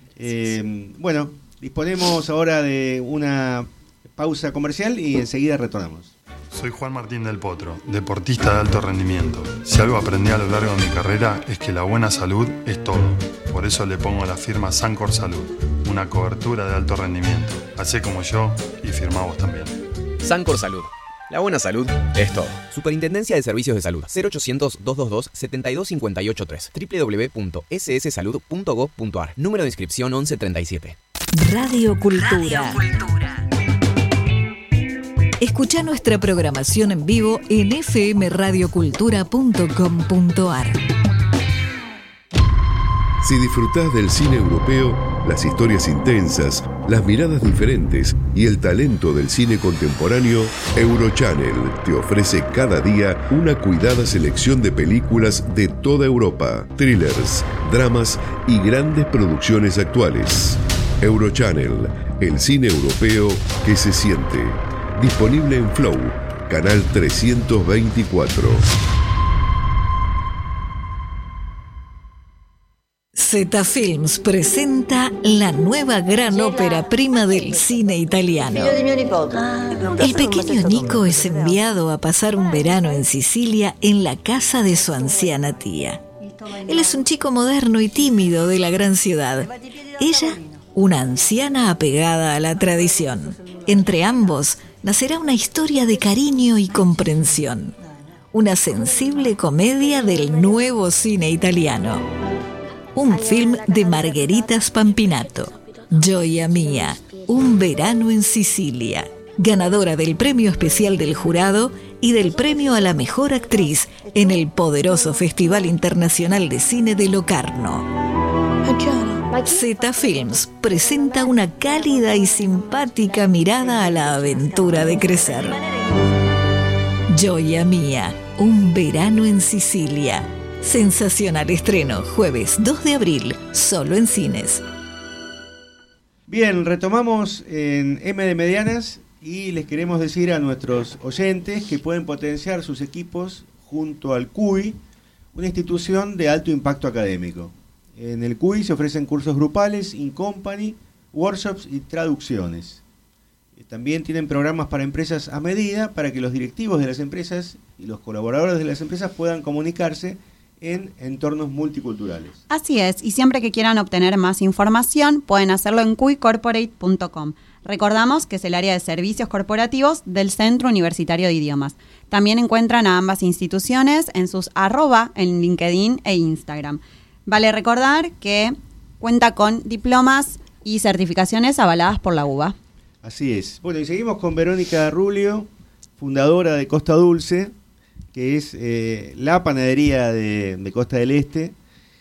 Speaker 2: Eh, bueno, disponemos ahora de una pausa comercial y enseguida retornamos.
Speaker 5: Soy Juan Martín del Potro, deportista de alto rendimiento. Si algo aprendí a lo largo de mi carrera es que la buena salud es todo. Por eso le pongo la firma Sancor Salud, una cobertura de alto rendimiento. Hacé como yo y firmá vos también.
Speaker 6: Sancor Salud. La buena salud es todo. Superintendencia de Servicios de Salud. cero ochocientos, doscientos veintidós, setenta y dos cincuenta y ocho tres. doble u doble u doble u punto ese ese salud punto gov punto a r. Número de inscripción once treinta y siete.
Speaker 7: Radio Cultura. Radio Cultura. Escucha nuestra programación en vivo en efe eme radio cultura punto com punto a r.
Speaker 1: Si disfrutás del cine europeo, las historias intensas, las miradas diferentes y el talento del cine contemporáneo, Eurochannel te ofrece cada día una cuidada selección de películas de toda Europa, thrillers, dramas y grandes producciones actuales. Eurochannel, el cine europeo que se siente. Disponible en Flow, canal trescientos veinticuatro.
Speaker 7: Zeta Films presenta la nueva gran ópera prima del cine italiano. El pequeño Nico es enviado a pasar un verano en Sicilia en la casa de su anciana tía. Él es un chico moderno y tímido de la gran ciudad. Ella, una anciana apegada a la tradición. Entre ambos nacerá una historia de cariño y comprensión. Una sensible comedia del nuevo cine italiano. Un film de Margherita Spampinato. Gioia Mia, un verano en Sicilia. Ganadora del premio especial del jurado y del premio a la mejor actriz en el poderoso Festival Internacional de Cine de Locarno. Zeta Films presenta una cálida y simpática mirada a la aventura de crecer. Gioia Mia, un verano en Sicilia. Sensacional estreno, jueves dos de abril, solo en cines.
Speaker 2: Bien, retomamos en M de Medianas y les queremos decir a nuestros oyentes que pueden potenciar sus equipos junto al C U I, una institución de alto impacto académico. En el C U I se ofrecen cursos grupales, in company, workshops y traducciones. También tienen programas para empresas a medida para que los directivos de las empresas y los colaboradores de las empresas puedan comunicarse en entornos multiculturales.
Speaker 3: Así es, y siempre que quieran obtener más información pueden hacerlo en q u i corporate punto com. Recordamos que es el área de servicios corporativos del Centro Universitario de Idiomas. También encuentran a ambas instituciones en sus arroba en LinkedIn e Instagram. Vale recordar que cuenta con diplomas y certificaciones avaladas por la U B A.
Speaker 2: Así es. Bueno, y seguimos con Verónica Rubio, fundadora de Costa Dulce, que es eh, la panadería de, de Costa del Este,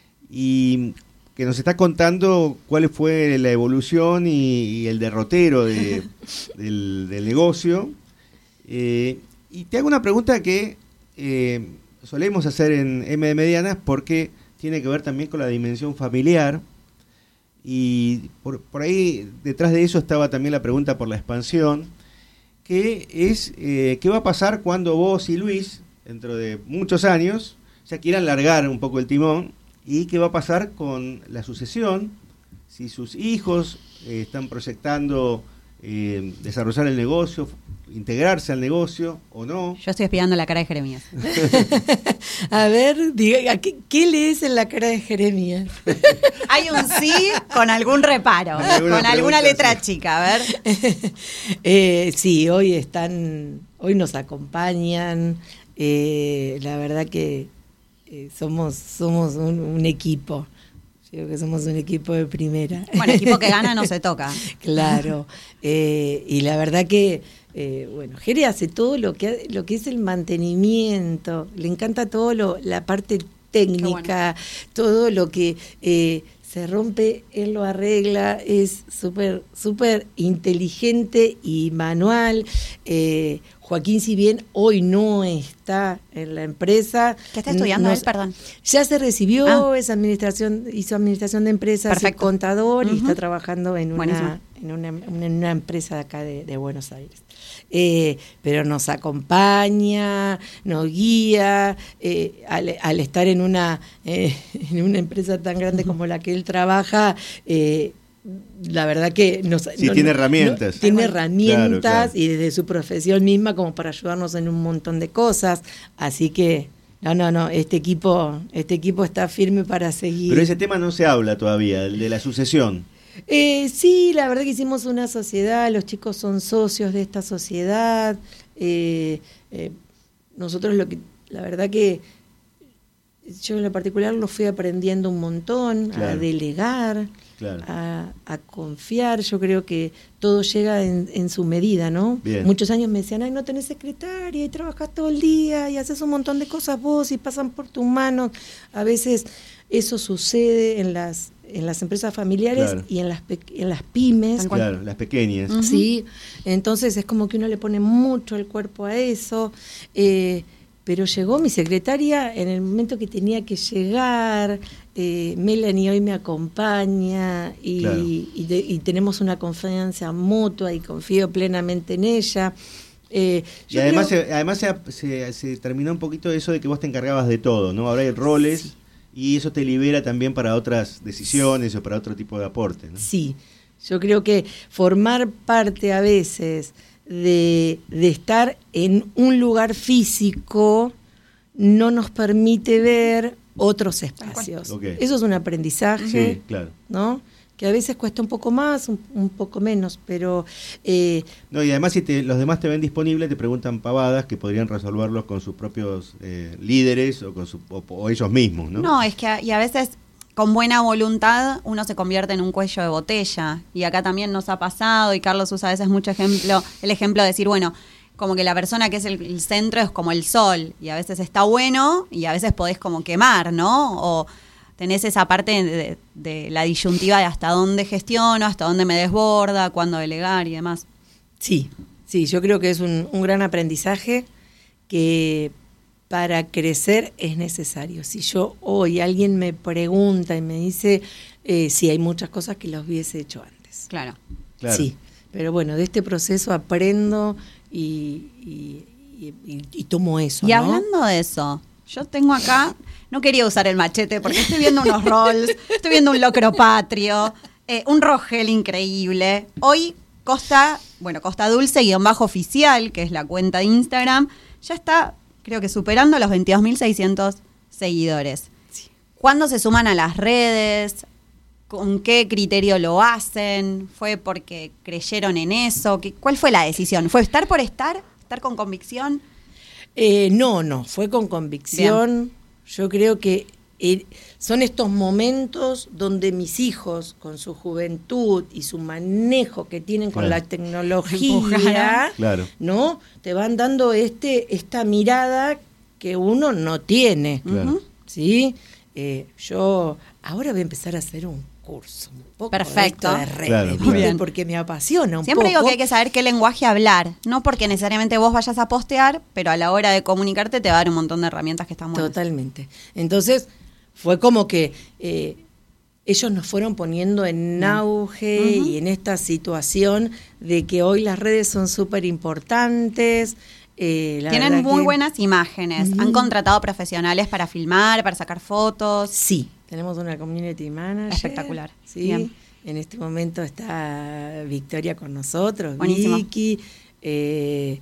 Speaker 2: y que nos está contando cuál fue la evolución y, y el derrotero de, del, del negocio. Eh, y te hago una pregunta que eh, solemos hacer en M de Medianas porque tiene que ver también con la dimensión familiar. Y por, por ahí detrás de eso estaba también la pregunta por la expansión, que es eh, ¿qué va a pasar cuando vos y Luis, dentro de muchos años, ya quieran largar un poco el timón? ¿Y qué va a pasar con la sucesión? Si sus hijos eh, están proyectando eh, desarrollar el negocio, integrarse al negocio o no.
Speaker 3: Yo estoy espiando la cara de Jeremías.
Speaker 4: A ver, diga, ¿qué, ¿qué lees en la cara de Jeremías?
Speaker 3: Hay un sí con algún reparo, con alguna letra sí. chica, a ver.
Speaker 4: eh, sí, hoy están, hoy nos acompañan. Eh, la verdad que eh, somos, somos un, un equipo. Yo creo que somos un equipo de primera.
Speaker 3: Bueno, equipo que gana no se toca.
Speaker 4: Claro. Eh, y la verdad que Eh, bueno, Jere hace todo lo que lo que es el mantenimiento, le encanta todo lo, la parte técnica, bueno. todo lo que eh, se rompe, él lo arregla, es súper súper inteligente y manual. Eh, Joaquín, si bien hoy no está en la empresa.
Speaker 3: ¿Qué está estudiando
Speaker 4: nos,
Speaker 3: él, perdón?
Speaker 4: Ya se recibió,
Speaker 3: ah.
Speaker 4: es administración, hizo administración de empresas, es contador uh-huh. y está trabajando en una, en una en una empresa de acá de, de Buenos Aires. Eh, pero nos acompaña, nos guía, eh, al, al estar en una eh, en una empresa tan grande como la que él trabaja, eh, la verdad que nos,
Speaker 2: sí,
Speaker 4: no,
Speaker 2: tiene
Speaker 4: no,
Speaker 2: herramientas.
Speaker 4: No, tiene herramientas
Speaker 2: claro, claro.
Speaker 4: y desde su profesión misma como para ayudarnos en un montón de cosas, así que no, no, no, este equipo, este equipo está firme para seguir.
Speaker 2: Pero ese tema no se habla todavía, el de la sucesión.
Speaker 4: Eh, sí, la verdad que hicimos una sociedad, los chicos son socios de esta sociedad. Eh, eh, nosotros lo que, la verdad que yo en lo particular lo fui aprendiendo un montón, claro. a delegar, claro. a, a confiar. Yo creo que todo llega en, en su medida, ¿no? Bien. Muchos años me decían, ay, no tenés secretaria y trabajás todo el día y haces un montón de cosas vos y pasan por tus manos. A veces eso sucede en las en las empresas familiares, claro. y en las pe- en las pymes.
Speaker 2: Claro, las pequeñas.
Speaker 4: Uh-huh. Sí, entonces es como que uno le pone mucho el cuerpo a eso. Eh, pero llegó mi secretaria en el momento que tenía que llegar. eh, Melanie hoy me acompaña y, claro. y, de, y tenemos una confianza mutua y confío plenamente en ella. Eh,
Speaker 2: y además, creo... se, además se, se, se terminó un poquito eso de que vos te encargabas de todo, ¿no? Ahora hay roles, sí. y eso te libera también para otras decisiones, sí. o para otro tipo de aporte, ¿no?
Speaker 4: Sí, yo creo que formar parte a veces de, de estar en un lugar físico no nos permite ver otros espacios. Okay. Eso es un aprendizaje,
Speaker 2: sí, claro.
Speaker 4: ¿no? Que a veces cuesta un poco más, un, un poco menos, pero... Eh,
Speaker 2: no, y además si te, los demás te ven disponible, te preguntan pavadas que podrían resolverlos con sus propios eh, líderes o, con su, o, o ellos mismos, ¿no?
Speaker 3: No, es que a, y a veces con buena voluntad uno se convierte en un cuello de botella, y acá también nos ha pasado, y Carlos usa a veces mucho ejemplo, el ejemplo de decir, bueno, como que la persona que es el, el centro es como el sol, y a veces está bueno, y a veces podés como quemar, ¿no? O tenés esa parte de, de la disyuntiva de hasta dónde gestiono, hasta dónde me desborda, cuándo delegar y demás.
Speaker 4: Sí, sí, yo creo que es un, un gran aprendizaje que para crecer es necesario. Si yo hoy alguien me pregunta y me dice, eh, sí, hay muchas cosas que las hubiese hecho antes.
Speaker 3: Claro.
Speaker 2: claro.
Speaker 4: Sí, pero bueno, de este proceso aprendo y, y, y, y, y tomo eso,
Speaker 3: Y
Speaker 4: ¿no?
Speaker 3: hablando de eso, yo tengo acá... No quería usar el machete porque estoy viendo unos rolls, estoy viendo un locro patrio, eh, un rogel increíble. Hoy Costa, bueno, Costa Dulce guión bajo oficial, que es la cuenta de Instagram, ya está, creo que superando los veintidós mil seiscientos seguidores. Sí. ¿Cuándo se suman a las redes? ¿Con qué criterio lo hacen? ¿Fue porque creyeron en eso? ¿Qué, ¿Cuál fue la decisión? ¿Fue estar por estar? ¿Estar con convicción?
Speaker 4: Eh, no, no, fue con convicción. Bien. Yo creo que eh, son estos momentos donde mis hijos, con su juventud y su manejo que tienen con claro. la tecnología,
Speaker 2: claro.
Speaker 4: ¿no? Te van dando este esta mirada que uno no tiene.
Speaker 2: Claro.
Speaker 4: ¿Sí? Eh, yo ahora voy a empezar a hacer un curso. Un poco
Speaker 3: Perfecto.
Speaker 4: De redes,
Speaker 2: claro,
Speaker 4: claro.
Speaker 3: Bien.
Speaker 4: Porque me apasiona un
Speaker 3: Siempre
Speaker 4: poco.
Speaker 3: digo que hay que saber qué lenguaje hablar, no porque necesariamente vos vayas a postear, pero a la hora de comunicarte te va a dar un montón de herramientas que están buenas.
Speaker 4: Totalmente. Entonces, fue como que eh, ellos nos fueron poniendo en auge uh-huh. y en esta situación de que hoy las redes son súper importantes. Eh,
Speaker 3: Tienen muy
Speaker 4: que...
Speaker 3: buenas imágenes. Uh-huh. ¿Han contratado profesionales para filmar, para sacar fotos?
Speaker 4: Sí. Tenemos una community manager.
Speaker 3: Espectacular.
Speaker 4: Sí.
Speaker 3: Bien.
Speaker 4: En este momento está Victoria con nosotros,
Speaker 3: Buenísimo.
Speaker 4: Vicky, eh,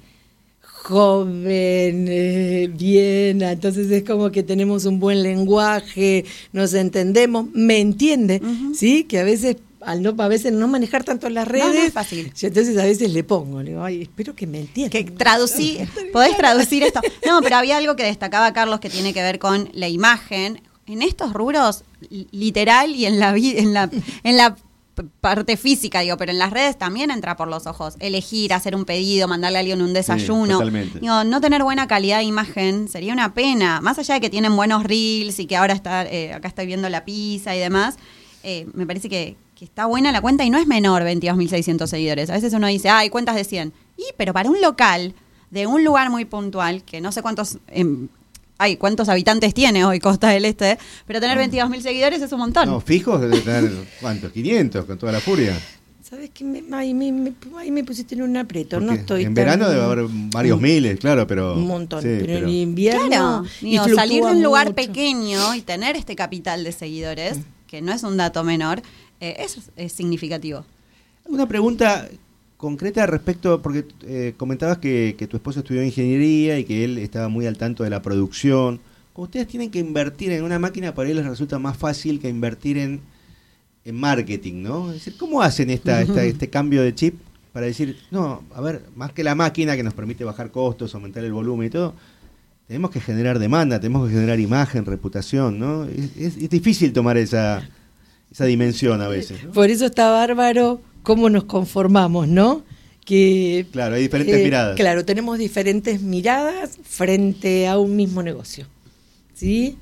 Speaker 4: joven, eh, bien, entonces es como que tenemos un buen lenguaje, nos entendemos, me entiende, uh-huh. ¿sí? Que a veces, al no, a veces no manejar tanto las redes,
Speaker 3: no, no es fácil.
Speaker 4: Yo entonces a veces le pongo, le digo, ay, espero que me entienda.
Speaker 3: Que traducí, podés traducir esto. No, pero había algo que destacaba Carlos que tiene que ver con la imagen. En estos rubros, literal y en la en la en la parte física, digo, pero en las redes también entra por los ojos. Elegir, hacer un pedido, mandarle a alguien un desayuno.
Speaker 2: Sí,
Speaker 3: digo, no tener buena calidad de imagen sería una pena. Más allá de que tienen buenos reels y que ahora está eh, acá estoy viendo la pizza y demás, eh, me parece que, que está buena la cuenta y no es menor veintidós mil seiscientos seguidores. A veces uno dice, ah, hay cuentas de cien. Y, pero para un local de un lugar muy puntual, que no sé cuántos... Eh, Ay, ¿cuántos habitantes tiene hoy Costa del Este? Pero tener veintidós mil seguidores es un montón.
Speaker 2: No, fijos debe tener, ¿cuántos? quinientos, con toda la furia.
Speaker 4: ¿Sabes qué? Me, ahí, me, me, ahí me pusiste en un aprieto. Porque no estoy
Speaker 2: en
Speaker 4: tan...
Speaker 2: verano debe haber varios miles, claro, pero...
Speaker 4: Un montón,
Speaker 2: sí,
Speaker 4: pero,
Speaker 2: pero
Speaker 4: en invierno...
Speaker 3: Claro,
Speaker 4: y
Speaker 3: digo, salir de un lugar
Speaker 4: mucho.
Speaker 3: pequeño y tener este capital de seguidores, que no es un dato menor, eh, eso es, es significativo.
Speaker 2: Una pregunta concreta respecto, porque eh, comentabas que, que tu esposo estudió ingeniería y que él estaba muy al tanto de la producción. Ustedes tienen que invertir en una máquina, para él les resulta más fácil que invertir en en marketing, ¿no? Es decir, ¿cómo hacen esta, esta, este cambio de chip para decir, no, a ver, más que la máquina que nos permite bajar costos, aumentar el volumen y todo, tenemos que generar demanda, tenemos que generar imagen, reputación, ¿no? Es, es, es difícil tomar esa, esa dimensión a veces, ¿no?
Speaker 4: Por eso está bárbaro cómo nos conformamos, ¿no? Que,
Speaker 2: claro, hay diferentes
Speaker 4: eh,
Speaker 2: miradas.
Speaker 4: Claro, tenemos diferentes miradas frente a un mismo negocio, ¿sí?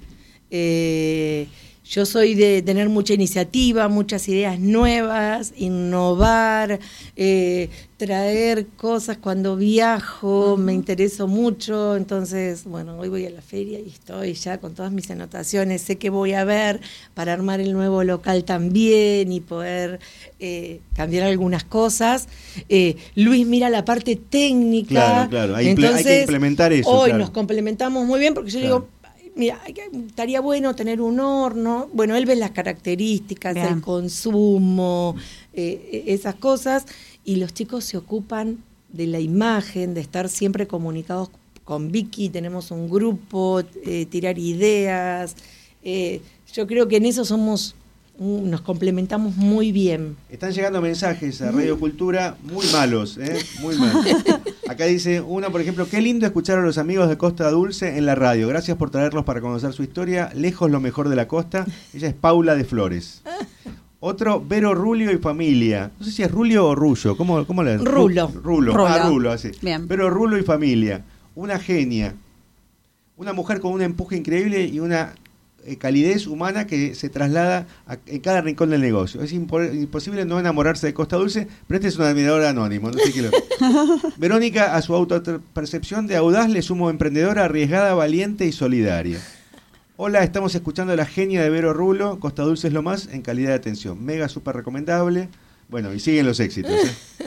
Speaker 4: Eh, yo soy de tener mucha iniciativa, muchas ideas nuevas, innovar, eh, traer cosas cuando viajo, me intereso mucho, entonces, bueno, hoy voy a la feria y estoy ya con todas mis anotaciones, sé que voy a ver para armar el nuevo local también y poder eh, cambiar algunas cosas. Eh, Luis mira la parte técnica.
Speaker 2: Claro, claro, hay,
Speaker 4: entonces,
Speaker 2: hay que implementar eso.
Speaker 4: Hoy
Speaker 2: claro.
Speaker 4: nos complementamos muy bien porque yo
Speaker 2: Claro.
Speaker 4: digo, mira, estaría bueno tener un horno. Bueno, él ve las características,
Speaker 3: Bien.
Speaker 4: el consumo, eh, esas cosas, y los chicos se ocupan de la imagen, de estar siempre comunicados con Vicky, tenemos un grupo, eh, tirar ideas. Eh, yo creo que en eso somos, mm, nos complementamos muy bien.
Speaker 2: Están llegando mensajes a Radio Cultura muy malos, ¿eh? Muy malos. Acá dice uno, por ejemplo, qué lindo escuchar a los amigos de Costa Dulce en la radio. Gracias por traerlos para conocer su historia. Lejos lo mejor de la costa. Ella es Paula de Flores. Otro, Vero Rulio y familia. No sé si es Rulio o Rullo. ¿Cómo, cómo le
Speaker 4: Rulo.
Speaker 2: Rulo.
Speaker 3: Rulo.
Speaker 2: Ah, Rulo, así.
Speaker 3: Bien.
Speaker 2: Vero Rulo y familia. Una genia. Una mujer con un empuje increíble y una eh, calidez humana que se traslada a, en cada rincón del negocio. Es impo- imposible no enamorarse de Costa Dulce, pero este es un admirador anónimo. No sé qué lo... Verónica, a su autopercepción de audaz le sumo emprendedora, arriesgada, valiente y solidaria. Hola, estamos escuchando a la genia de Vero Rulo. Costa Dulce es lo más en calidad de atención. Mega, súper recomendable. Bueno, y siguen los éxitos, ¿eh?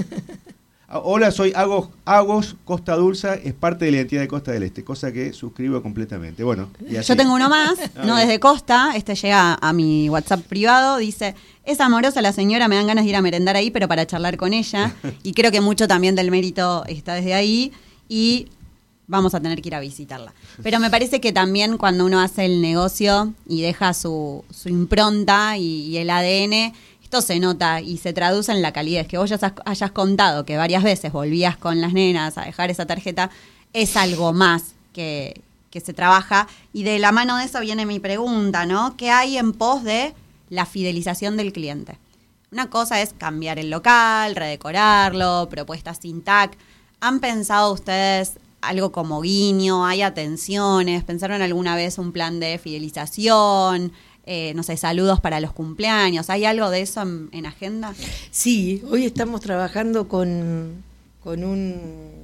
Speaker 2: Hola, soy Agos, Agos Costa Dulce, es parte de la identidad de Costa del Este, cosa que suscribo completamente. Bueno, y así.
Speaker 3: Yo tengo uno más,
Speaker 2: A
Speaker 3: no
Speaker 2: ver.
Speaker 3: desde Costa, este llega a mi WhatsApp privado, dice, es amorosa la señora, me dan ganas de ir a merendar ahí, pero para charlar con ella, y creo que mucho también del mérito está desde ahí, y vamos a tener que ir a visitarla. Pero me parece que también cuando uno hace el negocio y deja su, su impronta y, y el A D N, esto se nota y se traduce en la calidez. Que vos ya has- hayas contado que varias veces volvías con las nenas a dejar esa tarjeta, es algo más que, que se trabaja. Y de la mano de eso viene mi pregunta, ¿no? ¿Qué hay en pos de la fidelización del cliente? Una cosa es cambiar el local, redecorarlo, propuestas sin tag. ¿Han pensado ustedes algo como guiño? ¿Hay atenciones? ¿Pensaron alguna vez un plan de fidelización? Eh, no sé, saludos para los cumpleaños. ¿Hay algo de eso en, en agenda?
Speaker 4: Sí, hoy estamos trabajando con, con un...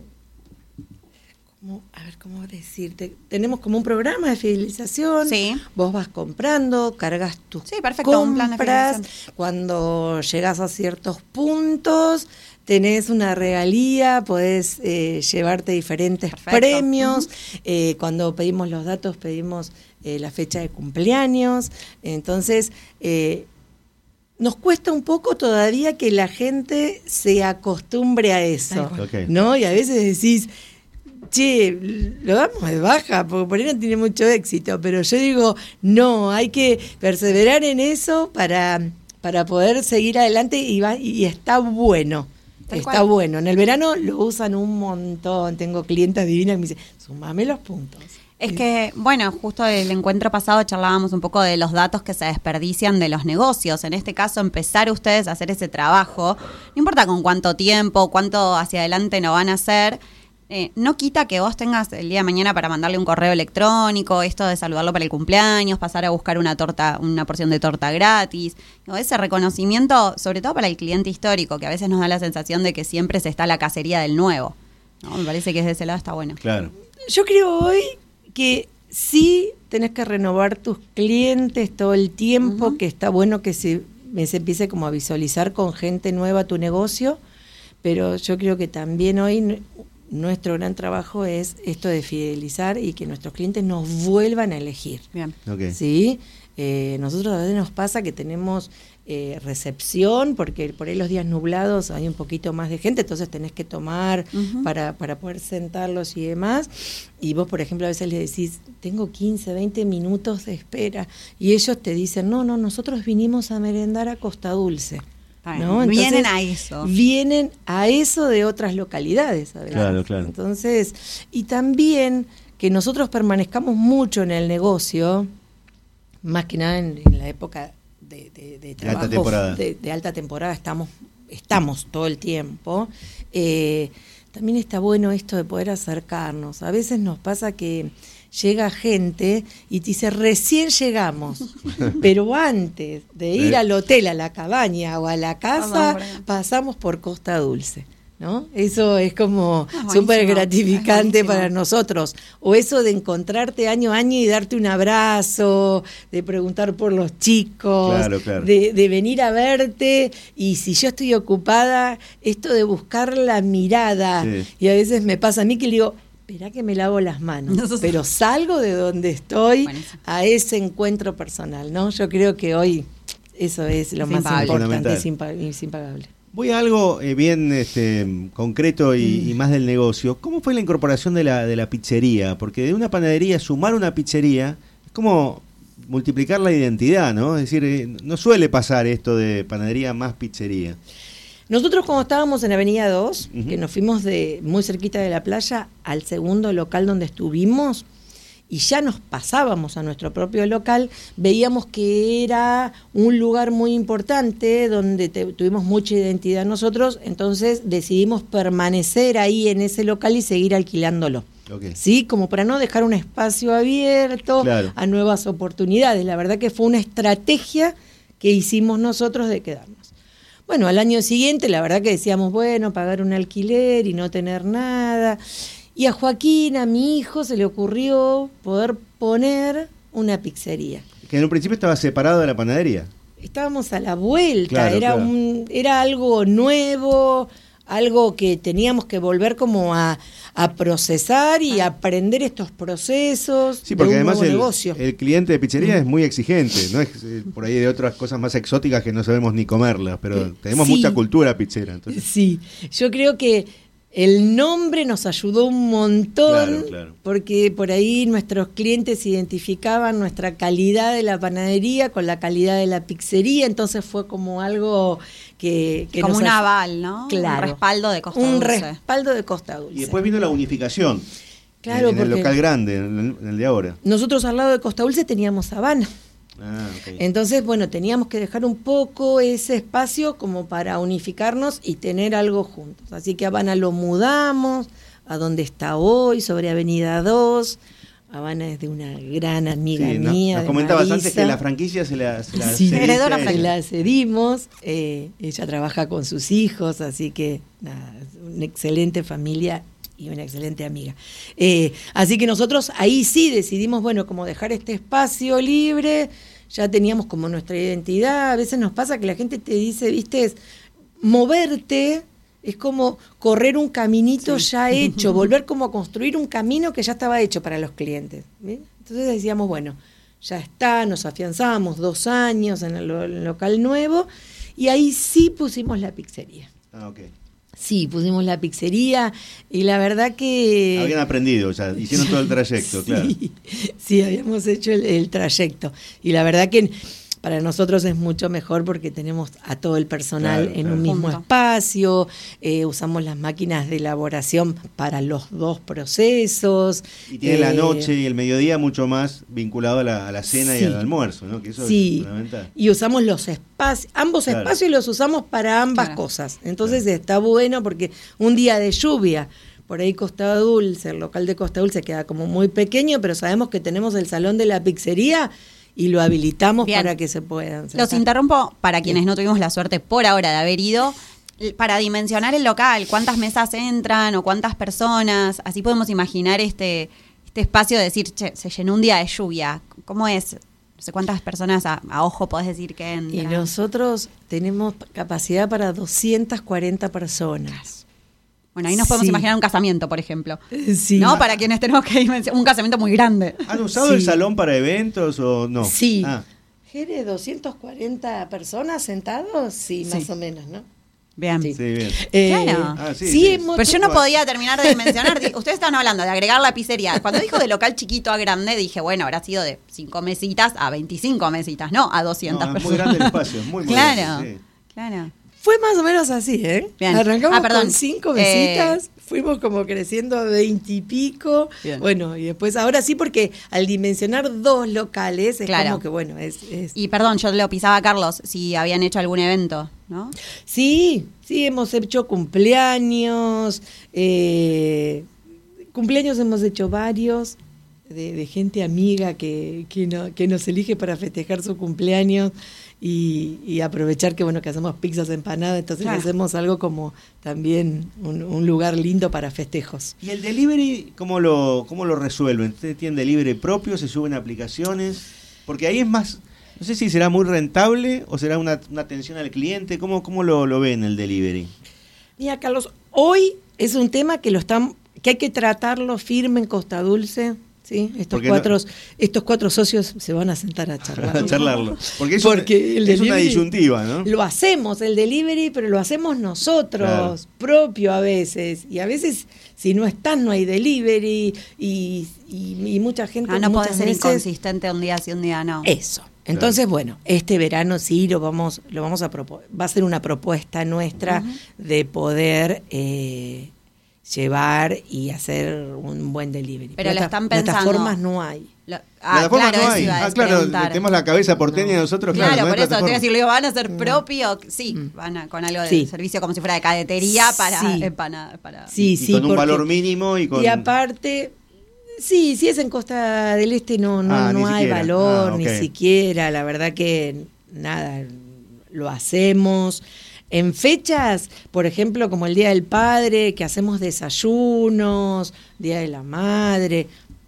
Speaker 4: ¿cómo? A ver, ¿cómo decirte? Tenemos como un programa de fidelización.
Speaker 3: Sí.
Speaker 4: Vos vas comprando, cargas tus
Speaker 3: Sí, perfecto, un plan de
Speaker 4: compras.
Speaker 3: fidelización.
Speaker 4: Cuando llegas a ciertos puntos, tenés una regalía, podés eh, llevarte diferentes
Speaker 3: Perfecto.
Speaker 4: premios. Eh, cuando pedimos los datos, pedimos eh, la fecha de cumpleaños. Entonces, eh, nos cuesta un poco todavía que la gente se acostumbre a eso,
Speaker 3: Tal cual.
Speaker 2: Ok.
Speaker 4: ¿no? Y a veces decís, che, lo damos de baja, porque por ahí no tiene mucho éxito, pero yo digo, no, hay que perseverar en eso para, para poder seguir adelante y, va, y está bueno.
Speaker 3: Tal
Speaker 4: Está
Speaker 3: cual.
Speaker 4: bueno. En el verano lo usan un montón. Tengo clientas divinas que me dicen, sumame los puntos.
Speaker 3: Es que, bueno, justo el encuentro pasado charlábamos un poco de los datos que se desperdician de los negocios. En este caso, empezar ustedes a hacer ese trabajo, no importa con cuánto tiempo, cuánto hacia adelante no van a hacer, eh, no quita que vos tengas el día de mañana para mandarle un correo electrónico, esto de saludarlo para el cumpleaños, pasar a buscar una torta, una porción de torta gratis. Digo, ese reconocimiento, sobre todo para el cliente histórico, que a veces nos da la sensación de que siempre se está la cacería del nuevo. ¿No? Me parece que desde ese lado está bueno.
Speaker 2: Claro.
Speaker 4: Yo creo hoy que sí tenés que renovar tus clientes todo el tiempo,
Speaker 3: Ujú.
Speaker 4: que está bueno que se, se empiece como a visualizar con gente nueva tu negocio, pero yo creo que también hoy n- nuestro gran trabajo es esto de fidelizar y que nuestros clientes nos vuelvan a elegir.
Speaker 3: Bien.
Speaker 2: Ok.
Speaker 4: ¿Sí? Eh, nosotros a veces nos pasa que tenemos eh, recepción, porque por ahí los días nublados hay un poquito más de gente, entonces tenés que tomar uh-huh. para, para poder sentarlos y demás. Y vos, por ejemplo, a veces les decís, tengo quince, veinte minutos de espera, y ellos te dicen, no, no, nosotros vinimos a merendar a Costa Dulce. ¿No? Entonces,
Speaker 3: vienen a eso.
Speaker 4: Vienen a eso de otras localidades. ¿Verdad?
Speaker 2: Claro, claro.
Speaker 4: Entonces, y también que nosotros permanezcamos mucho en el negocio, más que nada en, en la época de, de, de trabajo,
Speaker 2: de alta temporada,
Speaker 4: de, de alta temporada estamos, estamos todo el tiempo. Eh, también está bueno esto de poder acercarnos. A veces nos pasa que llega gente y te dice, recién llegamos, pero antes de ir al hotel, a la cabaña o a la casa, pasamos por Costa Dulce, ¿no? Eso es como ah, súper gratificante para nosotros. O eso de encontrarte año a año y darte un abrazo, de preguntar por los chicos,
Speaker 2: claro, claro.
Speaker 4: De, de venir a verte, y si yo estoy ocupada, esto de buscar la mirada, sí. Y a veces me pasa a mí que le digo, esperá que me lavo las manos, no, pero salgo de donde estoy a ese encuentro personal, ¿no? Yo creo que hoy eso es lo es más importante, es, impa- es impagable.
Speaker 2: Voy a algo eh, bien este, concreto y, mm. y más del negocio. ¿Cómo fue la incorporación de la, de la pizzería? Porque de una panadería sumar una pizzería es como multiplicar la identidad, ¿no? Es decir, eh, no suele pasar esto de panadería más pizzería.
Speaker 4: Nosotros cuando estábamos en Avenida dos, uh-huh. que nos fuimos de muy cerquita de la playa al segundo local donde estuvimos, y ya nos pasábamos a nuestro propio local, veíamos que era un lugar muy importante donde te, tuvimos mucha identidad nosotros, entonces decidimos permanecer ahí en ese local y seguir alquilándolo. Okay. Sí, como para no dejar un espacio abierto, claro, a nuevas oportunidades. La verdad que fue una estrategia que hicimos nosotros de quedarnos. Bueno, al año siguiente la verdad que decíamos, bueno, pagar un alquiler y no tener nada. Y a Joaquín, a mi hijo, se le ocurrió poder poner una pizzería.
Speaker 2: Que en un principio estaba separado de la panadería.
Speaker 4: Estábamos a la vuelta, claro, era,
Speaker 2: claro.
Speaker 4: Un, era algo nuevo, algo que teníamos que volver como a, a procesar y a aprender estos procesos.
Speaker 2: Sí, porque
Speaker 4: de un
Speaker 2: además
Speaker 4: nuevo
Speaker 2: el,
Speaker 4: negocio.
Speaker 2: el cliente de pizzería mm. es muy exigente, no es eh, por ahí de otras cosas más exóticas que no sabemos ni comerlas, pero tenemos
Speaker 4: sí.
Speaker 2: mucha cultura pizzera. Entonces.
Speaker 4: Sí, yo creo que el nombre nos ayudó un montón,
Speaker 2: claro, claro.
Speaker 4: porque por ahí nuestros clientes identificaban nuestra calidad de la panadería con la calidad de la pizzería, entonces fue como algo que... que
Speaker 3: como
Speaker 4: nos
Speaker 3: un
Speaker 4: ayudó.
Speaker 3: aval, ¿no?
Speaker 4: Claro.
Speaker 3: Un respaldo de Costa
Speaker 4: Un
Speaker 3: Dulce.
Speaker 4: respaldo de Costa Dulce.
Speaker 2: Y después vino la unificación,
Speaker 4: claro,
Speaker 2: en, en el local grande, en el, en el de ahora.
Speaker 4: Nosotros al lado de Costa Dulce teníamos Habana.
Speaker 2: Ah, okay.
Speaker 4: Entonces, bueno, teníamos que dejar un poco ese espacio como para unificarnos y tener algo juntos. Así que Habana lo mudamos a donde está hoy, sobre Avenida dos. Habana es de una gran amiga
Speaker 2: sí,
Speaker 4: mía.
Speaker 2: Nos
Speaker 4: de
Speaker 2: comentabas
Speaker 4: Marisa.
Speaker 2: antes que la franquicia se la, se la
Speaker 4: sí,
Speaker 3: heredó la
Speaker 4: se la cedimos. Eh, ella trabaja con sus hijos, así que nada, una excelente familia y una excelente amiga. Eh, así que nosotros ahí sí decidimos, bueno, como dejar este espacio libre, ya teníamos como nuestra identidad. A veces nos pasa que la gente te dice, viste, es moverte, es como correr un caminito sí. ya hecho, volver como a construir un camino que ya estaba hecho para los clientes. ¿Bien? Entonces decíamos, bueno, ya está, nos afianzamos dos años en el, el local nuevo, y ahí sí pusimos la pizzería.
Speaker 2: Ah, ok.
Speaker 4: Sí, pusimos la pizzería y la verdad que...
Speaker 2: Habían aprendido, o sea, hicieron todo el trayecto,
Speaker 4: sí,
Speaker 2: claro.
Speaker 4: Sí, habíamos hecho el, el trayecto. Y la verdad que para nosotros es mucho mejor porque tenemos a todo el personal
Speaker 2: claro,
Speaker 4: en
Speaker 2: claro.
Speaker 4: un mismo
Speaker 3: Punto.
Speaker 4: espacio, eh, usamos las máquinas de elaboración para los dos procesos.
Speaker 2: Y tiene
Speaker 4: eh,
Speaker 2: la noche y el mediodía mucho más vinculado a la, a la cena
Speaker 4: sí.
Speaker 2: y al almuerzo, ¿no? Que eso
Speaker 4: sí.
Speaker 2: es fundamental.
Speaker 4: Y usamos los espacios, ambos
Speaker 2: claro.
Speaker 4: espacios los usamos para ambas
Speaker 3: claro.
Speaker 4: cosas. Entonces
Speaker 2: claro.
Speaker 4: está bueno porque un día de lluvia, por ahí Costa Dulce, el local de Costa Dulce queda como muy pequeño, pero sabemos que tenemos el salón de la pizzería y lo habilitamos Bien. para que se puedan sentar.
Speaker 3: Los interrumpo para quienes Bien. no tuvimos la suerte por ahora de haber ido, para dimensionar el local, cuántas mesas entran o cuántas personas, así podemos imaginar este, este espacio de decir, che, se llenó un día de lluvia, ¿cómo es? No sé cuántas personas a, a ojo podés decir que entran.
Speaker 4: Y nosotros tenemos capacidad para doscientas cuarenta personas.
Speaker 3: Bueno, ahí nos podemos
Speaker 4: sí.
Speaker 3: imaginar un casamiento, por ejemplo.
Speaker 4: Sí.
Speaker 3: ¿No? Para quienes tenemos que dimensionar un casamiento muy grande.
Speaker 2: ¿Han usado
Speaker 4: sí.
Speaker 2: el salón para eventos o no?
Speaker 4: Sí.
Speaker 2: Ah.
Speaker 4: Jere, doscientas cuarenta personas sentados, sí, más
Speaker 3: Sí.
Speaker 4: o menos, ¿no?
Speaker 3: Bien.
Speaker 4: Sí.
Speaker 2: Sí, bien.
Speaker 4: Eh,
Speaker 3: Claro.
Speaker 2: Ah, sí,
Speaker 4: sí,
Speaker 2: sí.
Speaker 4: hemos-
Speaker 3: Pero yo no podía terminar de mencionar. di- Ustedes estaban hablando de agregar la pizzería. Cuando dijo de local chiquito a grande, dije, bueno, habrá sido de cinco mesitas a veinticinco mesitas, no a doscientas
Speaker 2: No, es muy
Speaker 3: personas.
Speaker 2: grande el espacio, es muy, muy
Speaker 3: Claro,
Speaker 2: grande, sí.
Speaker 3: claro.
Speaker 4: Fue más o menos así, ¿eh?
Speaker 3: Bien.
Speaker 4: Arrancamos
Speaker 3: Ah, perdón.
Speaker 4: con cinco
Speaker 3: Eh,
Speaker 4: mesitas, fuimos como creciendo a veintipico.
Speaker 3: Bien.
Speaker 4: Bueno, y después ahora sí, porque al dimensionar dos locales, es
Speaker 3: Claro.
Speaker 4: como que, bueno, es... es-
Speaker 3: Y perdón, yo lo pisaba a Carlos, si habían hecho algún evento, ¿no?
Speaker 4: Sí, sí, hemos hecho cumpleaños, eh, cumpleaños hemos hecho varios, de, de gente amiga que, que, no- que nos elige para festejar su cumpleaños y, y aprovechar que bueno que hacemos pizzas empanadas, entonces
Speaker 3: Claro.
Speaker 4: hacemos algo como también un, un lugar lindo para festejos.
Speaker 2: ¿Y el delivery cómo lo, cómo lo resuelven? ¿Ustedes tienen delivery propio? ¿Se suben aplicaciones? Porque ahí es más, no sé si será muy rentable o será una, una atención al cliente. ¿Cómo, cómo lo, lo ven el delivery?
Speaker 4: Mira, Carlos, hoy es un tema que lo están, que hay que tratarlo firme en Costa Dulce. ¿Sí? Estos
Speaker 2: Porque
Speaker 4: cuatro,
Speaker 2: no-
Speaker 4: estos cuatro socios se van a sentar a charlar.
Speaker 2: A charlarlo. Porque es,
Speaker 4: Porque
Speaker 2: un-
Speaker 4: el
Speaker 2: es una
Speaker 4: delivery
Speaker 2: disyuntiva, ¿no?
Speaker 4: Lo hacemos, el delivery, pero lo hacemos nosotros,
Speaker 2: Claro.
Speaker 4: propio a veces. Y a veces, si no estás, no hay delivery. Y, y, y mucha gente.
Speaker 3: Ah, no
Speaker 4: muchas
Speaker 3: podés ser
Speaker 4: veces-
Speaker 3: inconsistente un día sí, un día no.
Speaker 4: Eso. Entonces, bueno, este verano sí lo vamos, lo vamos a proponer. Va a ser una propuesta nuestra
Speaker 3: Ujú.
Speaker 4: de poder eh, llevar y hacer un buen delivery.
Speaker 3: Pero lo
Speaker 4: Plata-
Speaker 3: están pensando.
Speaker 4: Plataformas no hay.
Speaker 3: Lo- ah,
Speaker 2: Plataformas
Speaker 3: claro,
Speaker 2: no
Speaker 3: eso
Speaker 2: hay.
Speaker 3: iba a
Speaker 2: Ah, claro,
Speaker 3: preguntar.
Speaker 2: tenemos la cabeza porteña de nosotros, claro.
Speaker 3: Claro,
Speaker 2: no
Speaker 3: por
Speaker 2: hay
Speaker 3: eso te iba a
Speaker 2: plataforma.
Speaker 3: decir, ¿lo van a hacer propio? Sí, van a- con algo de
Speaker 4: Sí.
Speaker 3: servicio como si fuera de cadetería para
Speaker 4: Sí.
Speaker 3: empana- para
Speaker 4: Sí,
Speaker 2: Y
Speaker 4: sí.
Speaker 2: con un
Speaker 4: porque-
Speaker 2: valor mínimo y con...
Speaker 4: Y aparte, sí, si es en Costa del Este no, no,
Speaker 2: Ah,
Speaker 4: no
Speaker 2: ni
Speaker 4: hay
Speaker 2: siquiera.
Speaker 4: valor,
Speaker 2: Ah, ok.
Speaker 4: ni siquiera, la verdad que nada, lo hacemos. En fechas, por ejemplo, como el Día del Padre, que hacemos desayunos, Día de la Madre,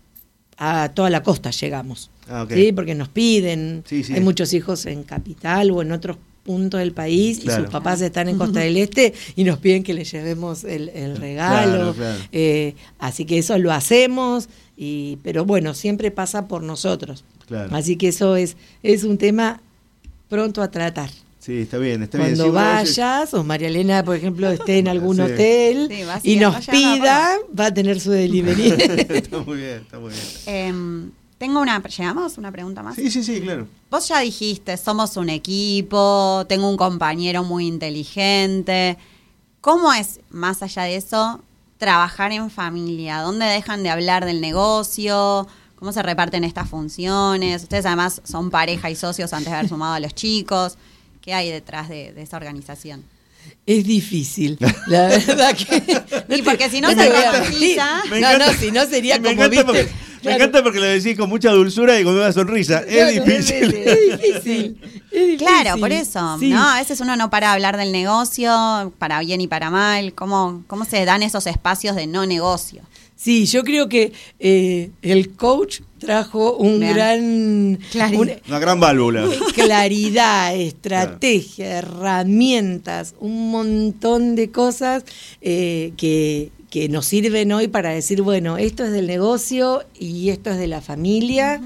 Speaker 4: a toda la costa llegamos,
Speaker 2: Ah, ok.
Speaker 4: ¿sí? Porque nos piden,
Speaker 2: Sí, sí.
Speaker 4: hay muchos hijos en Capital o en otros puntos del país
Speaker 2: Claro.
Speaker 4: y sus papás están en Costa del Este y nos piden que les llevemos el, el regalo.
Speaker 2: Claro, claro.
Speaker 4: Eh, así que eso lo hacemos, y, pero bueno, siempre pasa por nosotros.
Speaker 2: Claro.
Speaker 4: Así que eso es, es un tema pronto a tratar.
Speaker 2: Sí, está bien, está bien.
Speaker 4: Cuando
Speaker 2: Sí, uno a veces-
Speaker 4: vayas, o María Elena, por ejemplo, esté en algún
Speaker 2: Sí.
Speaker 4: hotel
Speaker 3: Sí, vas
Speaker 4: y
Speaker 3: y
Speaker 4: nos
Speaker 3: vaya,
Speaker 4: pida, va a tener su delivery.
Speaker 2: Está muy bien, está muy bien.
Speaker 3: Em, tengo una. ¿Llegamos? ¿Una pregunta más?
Speaker 2: Sí, sí, sí, claro.
Speaker 3: Vos ya dijiste, somos un equipo, tengo un compañero muy inteligente. ¿Cómo es, más allá de eso, trabajar en familia? ¿Dónde dejan de hablar del negocio? ¿Cómo se reparten estas funciones? Ustedes además son pareja y socios antes de haber sumado a los chicos. ¿Qué hay detrás de, de esa organización?
Speaker 4: Es difícil, la verdad que...
Speaker 3: Y porque si no
Speaker 4: te
Speaker 3: se
Speaker 4: voy a
Speaker 3: romantiza.
Speaker 4: mentir. No, no, si no sería
Speaker 2: y me
Speaker 4: como,
Speaker 2: encanta
Speaker 4: viste...
Speaker 2: porque, Me
Speaker 4: claro.
Speaker 2: encanta porque lo decís con mucha dulzura y con una sonrisa.
Speaker 4: Claro,
Speaker 2: es difícil.
Speaker 4: Es difícil, es difícil.
Speaker 3: Claro, por eso,
Speaker 4: Sí.
Speaker 3: ¿no? A veces uno no para de hablar del negocio, para bien y para mal. ¿Cómo, cómo se dan esos espacios de no negocio?
Speaker 4: Sí, yo creo que eh, el coach trajo un
Speaker 3: Bien.
Speaker 4: gran...
Speaker 3: Claridad.
Speaker 4: un-
Speaker 2: Una gran válvula.
Speaker 4: claridad, estrategia, herramientas, un montón de cosas eh, que, que nos sirven hoy para decir, bueno, esto es del negocio y esto es de la familia,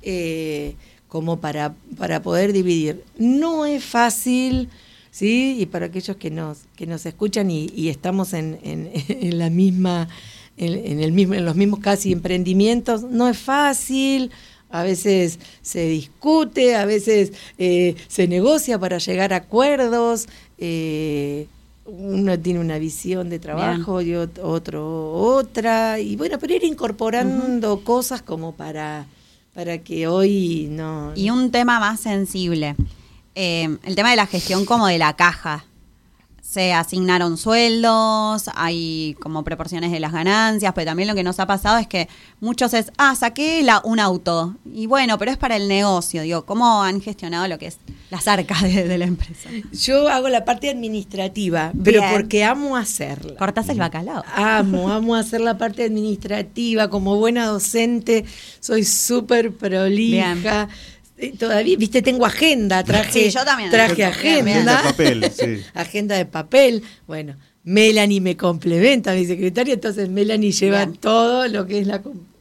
Speaker 4: eh, como para, para poder dividir. No es fácil, ¿sí? Y para aquellos que nos, que nos escuchan y, y estamos en, en, en la misma... En, en el mismo, en los mismos casi emprendimientos, no es fácil, a veces se discute, a veces eh, se negocia para llegar a acuerdos, eh, uno tiene una visión de trabajo y ot- otro otra, y bueno, pero ir incorporando cosas como para, para que hoy no...
Speaker 3: Y un tema más sensible, eh, el tema de la gestión como de la caja. Se asignaron sueldos, hay como proporciones de las ganancias, pero también lo que nos ha pasado es que muchos es, ah, saqué la, un auto, y bueno, pero es para el negocio. Digo, ¿cómo han gestionado lo que es las arcas de, de la empresa?
Speaker 4: Yo hago la parte administrativa, pero
Speaker 3: Bien.
Speaker 4: porque amo hacerla.
Speaker 3: Cortás el bacalao.
Speaker 4: Amo, amo hacer la parte administrativa. Como buena docente, soy súper prolija. Eh, Todavía, viste, tengo agenda, traje,
Speaker 3: Sí, yo también.
Speaker 4: traje
Speaker 3: Bien,
Speaker 4: agenda.
Speaker 3: bien.
Speaker 2: De papel, sí.
Speaker 4: Agenda de papel. Bueno, Melanie me complementa, mi secretaria, entonces Melanie lleva
Speaker 3: Bien.
Speaker 4: todo lo que es la com-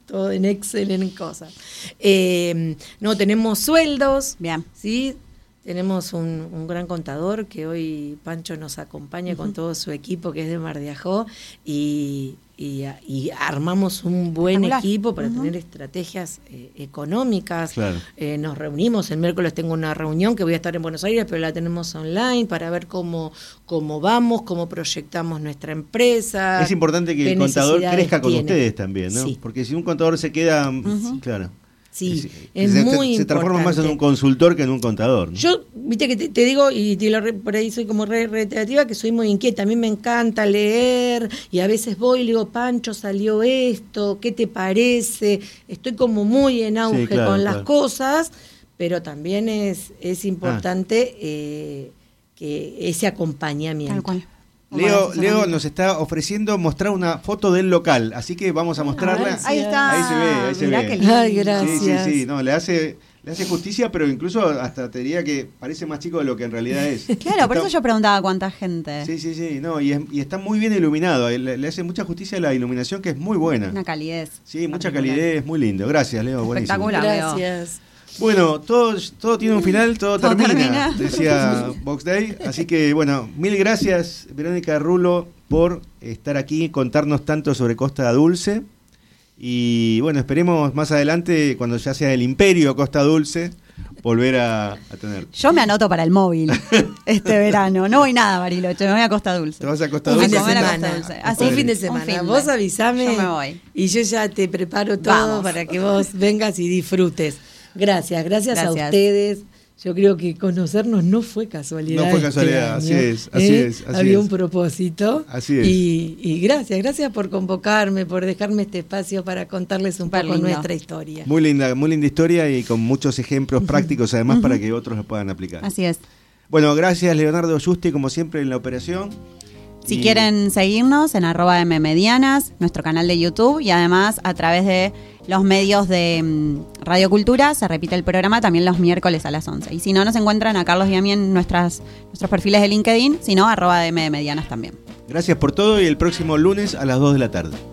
Speaker 4: todo en Excel, en cosas. Eh, no, tenemos sueldos.
Speaker 3: Bien.
Speaker 4: ¿Sí? Tenemos un, un gran contador que hoy Pancho nos acompaña uh-huh. con todo su equipo que es de Mar de Ajó y, y, y armamos un buen equipo para uh-huh. tener estrategias eh, económicas.
Speaker 2: Claro.
Speaker 4: Eh, nos reunimos, el miércoles tengo una reunión que voy a estar en Buenos Aires, pero la tenemos online para ver cómo, cómo vamos, cómo proyectamos nuestra empresa.
Speaker 2: Es importante que el contador crezca con tiene. ustedes también, ¿no? Sí. Porque si un contador se queda, uh-huh. claro.
Speaker 4: Sí,
Speaker 2: es,
Speaker 4: es
Speaker 2: se,
Speaker 4: muy
Speaker 2: se transforma
Speaker 4: importante.
Speaker 2: más en un consultor que en un contador, ¿no?
Speaker 4: Yo, viste que te, te digo, y te lo re, por ahí soy como re reiterativa, que soy muy inquieta. A mí me encanta leer y a veces voy y le digo, Pancho, salió esto, ¿qué te parece? Estoy como muy en auge sí, claro, con las claro. cosas, pero también es, es importante ah. eh, que ese acompañamiento.
Speaker 3: Tal cual.
Speaker 2: Leo, Leo nos está ofreciendo mostrar una foto del local, así que vamos a mostrarla.
Speaker 3: Ahí está.
Speaker 2: Ahí se ve, ahí se
Speaker 3: Mirá
Speaker 2: ve.
Speaker 3: Qué lindo.
Speaker 4: Ay, gracias.
Speaker 2: Sí, sí, sí, no, le hace, le hace justicia, pero incluso hasta te diría que parece más chico de lo que en realidad es.
Speaker 3: Claro,
Speaker 2: está,
Speaker 3: por eso yo preguntaba cuánta gente.
Speaker 2: Sí, sí, sí, no, y, es, y está muy bien iluminado, le, le hace mucha justicia a la iluminación que es muy buena.
Speaker 3: Una calidez.
Speaker 2: Sí, mucha calidez, muy lindo. Gracias, Leo, buenísimo.
Speaker 3: Espectacular, Leo.
Speaker 4: Gracias.
Speaker 2: Bueno, todo, todo tiene un final, todo,
Speaker 3: todo
Speaker 2: termina,
Speaker 3: termina,
Speaker 2: decía Box Day. Así que, bueno, mil gracias, Verónica Rulo, por estar aquí y contarnos tanto sobre Costa Dulce. Y bueno, esperemos más adelante, cuando ya sea el imperio Costa Dulce, volver a, a tener.
Speaker 3: Yo me anoto para el móvil este verano. No voy nada a Bariloche, me voy a Costa Dulce.
Speaker 2: ¿Te vas a Costa
Speaker 4: Un
Speaker 2: Dulce?
Speaker 4: fin de semana.
Speaker 3: Costa Dulce.
Speaker 4: Así un fin de semana.
Speaker 3: fin de.
Speaker 4: Vos avisame.
Speaker 3: Yo me voy.
Speaker 4: Y yo ya te preparo todo
Speaker 3: Vamos.
Speaker 4: para que vos vengas y disfrutes. Gracias, gracias,
Speaker 3: Gracias.
Speaker 4: a ustedes. Yo creo que conocernos no fue casualidad.
Speaker 2: No fue casualidad,
Speaker 4: este
Speaker 2: así
Speaker 4: año,
Speaker 2: es, así
Speaker 4: ¿eh?
Speaker 2: es. Así
Speaker 4: Había
Speaker 2: es.
Speaker 4: un propósito.
Speaker 2: Así es.
Speaker 4: Y, y gracias, gracias por convocarme, por dejarme este espacio para contarles un
Speaker 3: Súper
Speaker 4: poco
Speaker 3: lindo.
Speaker 4: nuestra historia.
Speaker 2: Muy linda, muy linda historia y con muchos ejemplos prácticos además
Speaker 4: Uh-huh.
Speaker 2: para que otros lo puedan aplicar.
Speaker 3: Así es.
Speaker 2: Bueno, gracias Leonardo Yuste, como siempre en la operación.
Speaker 3: Si
Speaker 2: Y-
Speaker 3: quieren seguirnos en arroba mmedianas, nuestro canal de YouTube, y además a través de los medios de mm, Radio Cultura, se repite el programa también los miércoles a las once. Y si no, nos encuentran a Carlos y a mí en nuestras, nuestros perfiles de LinkedIn, sino arroba mmedianas también.
Speaker 2: Gracias por todo y el próximo lunes a las dos de la tarde.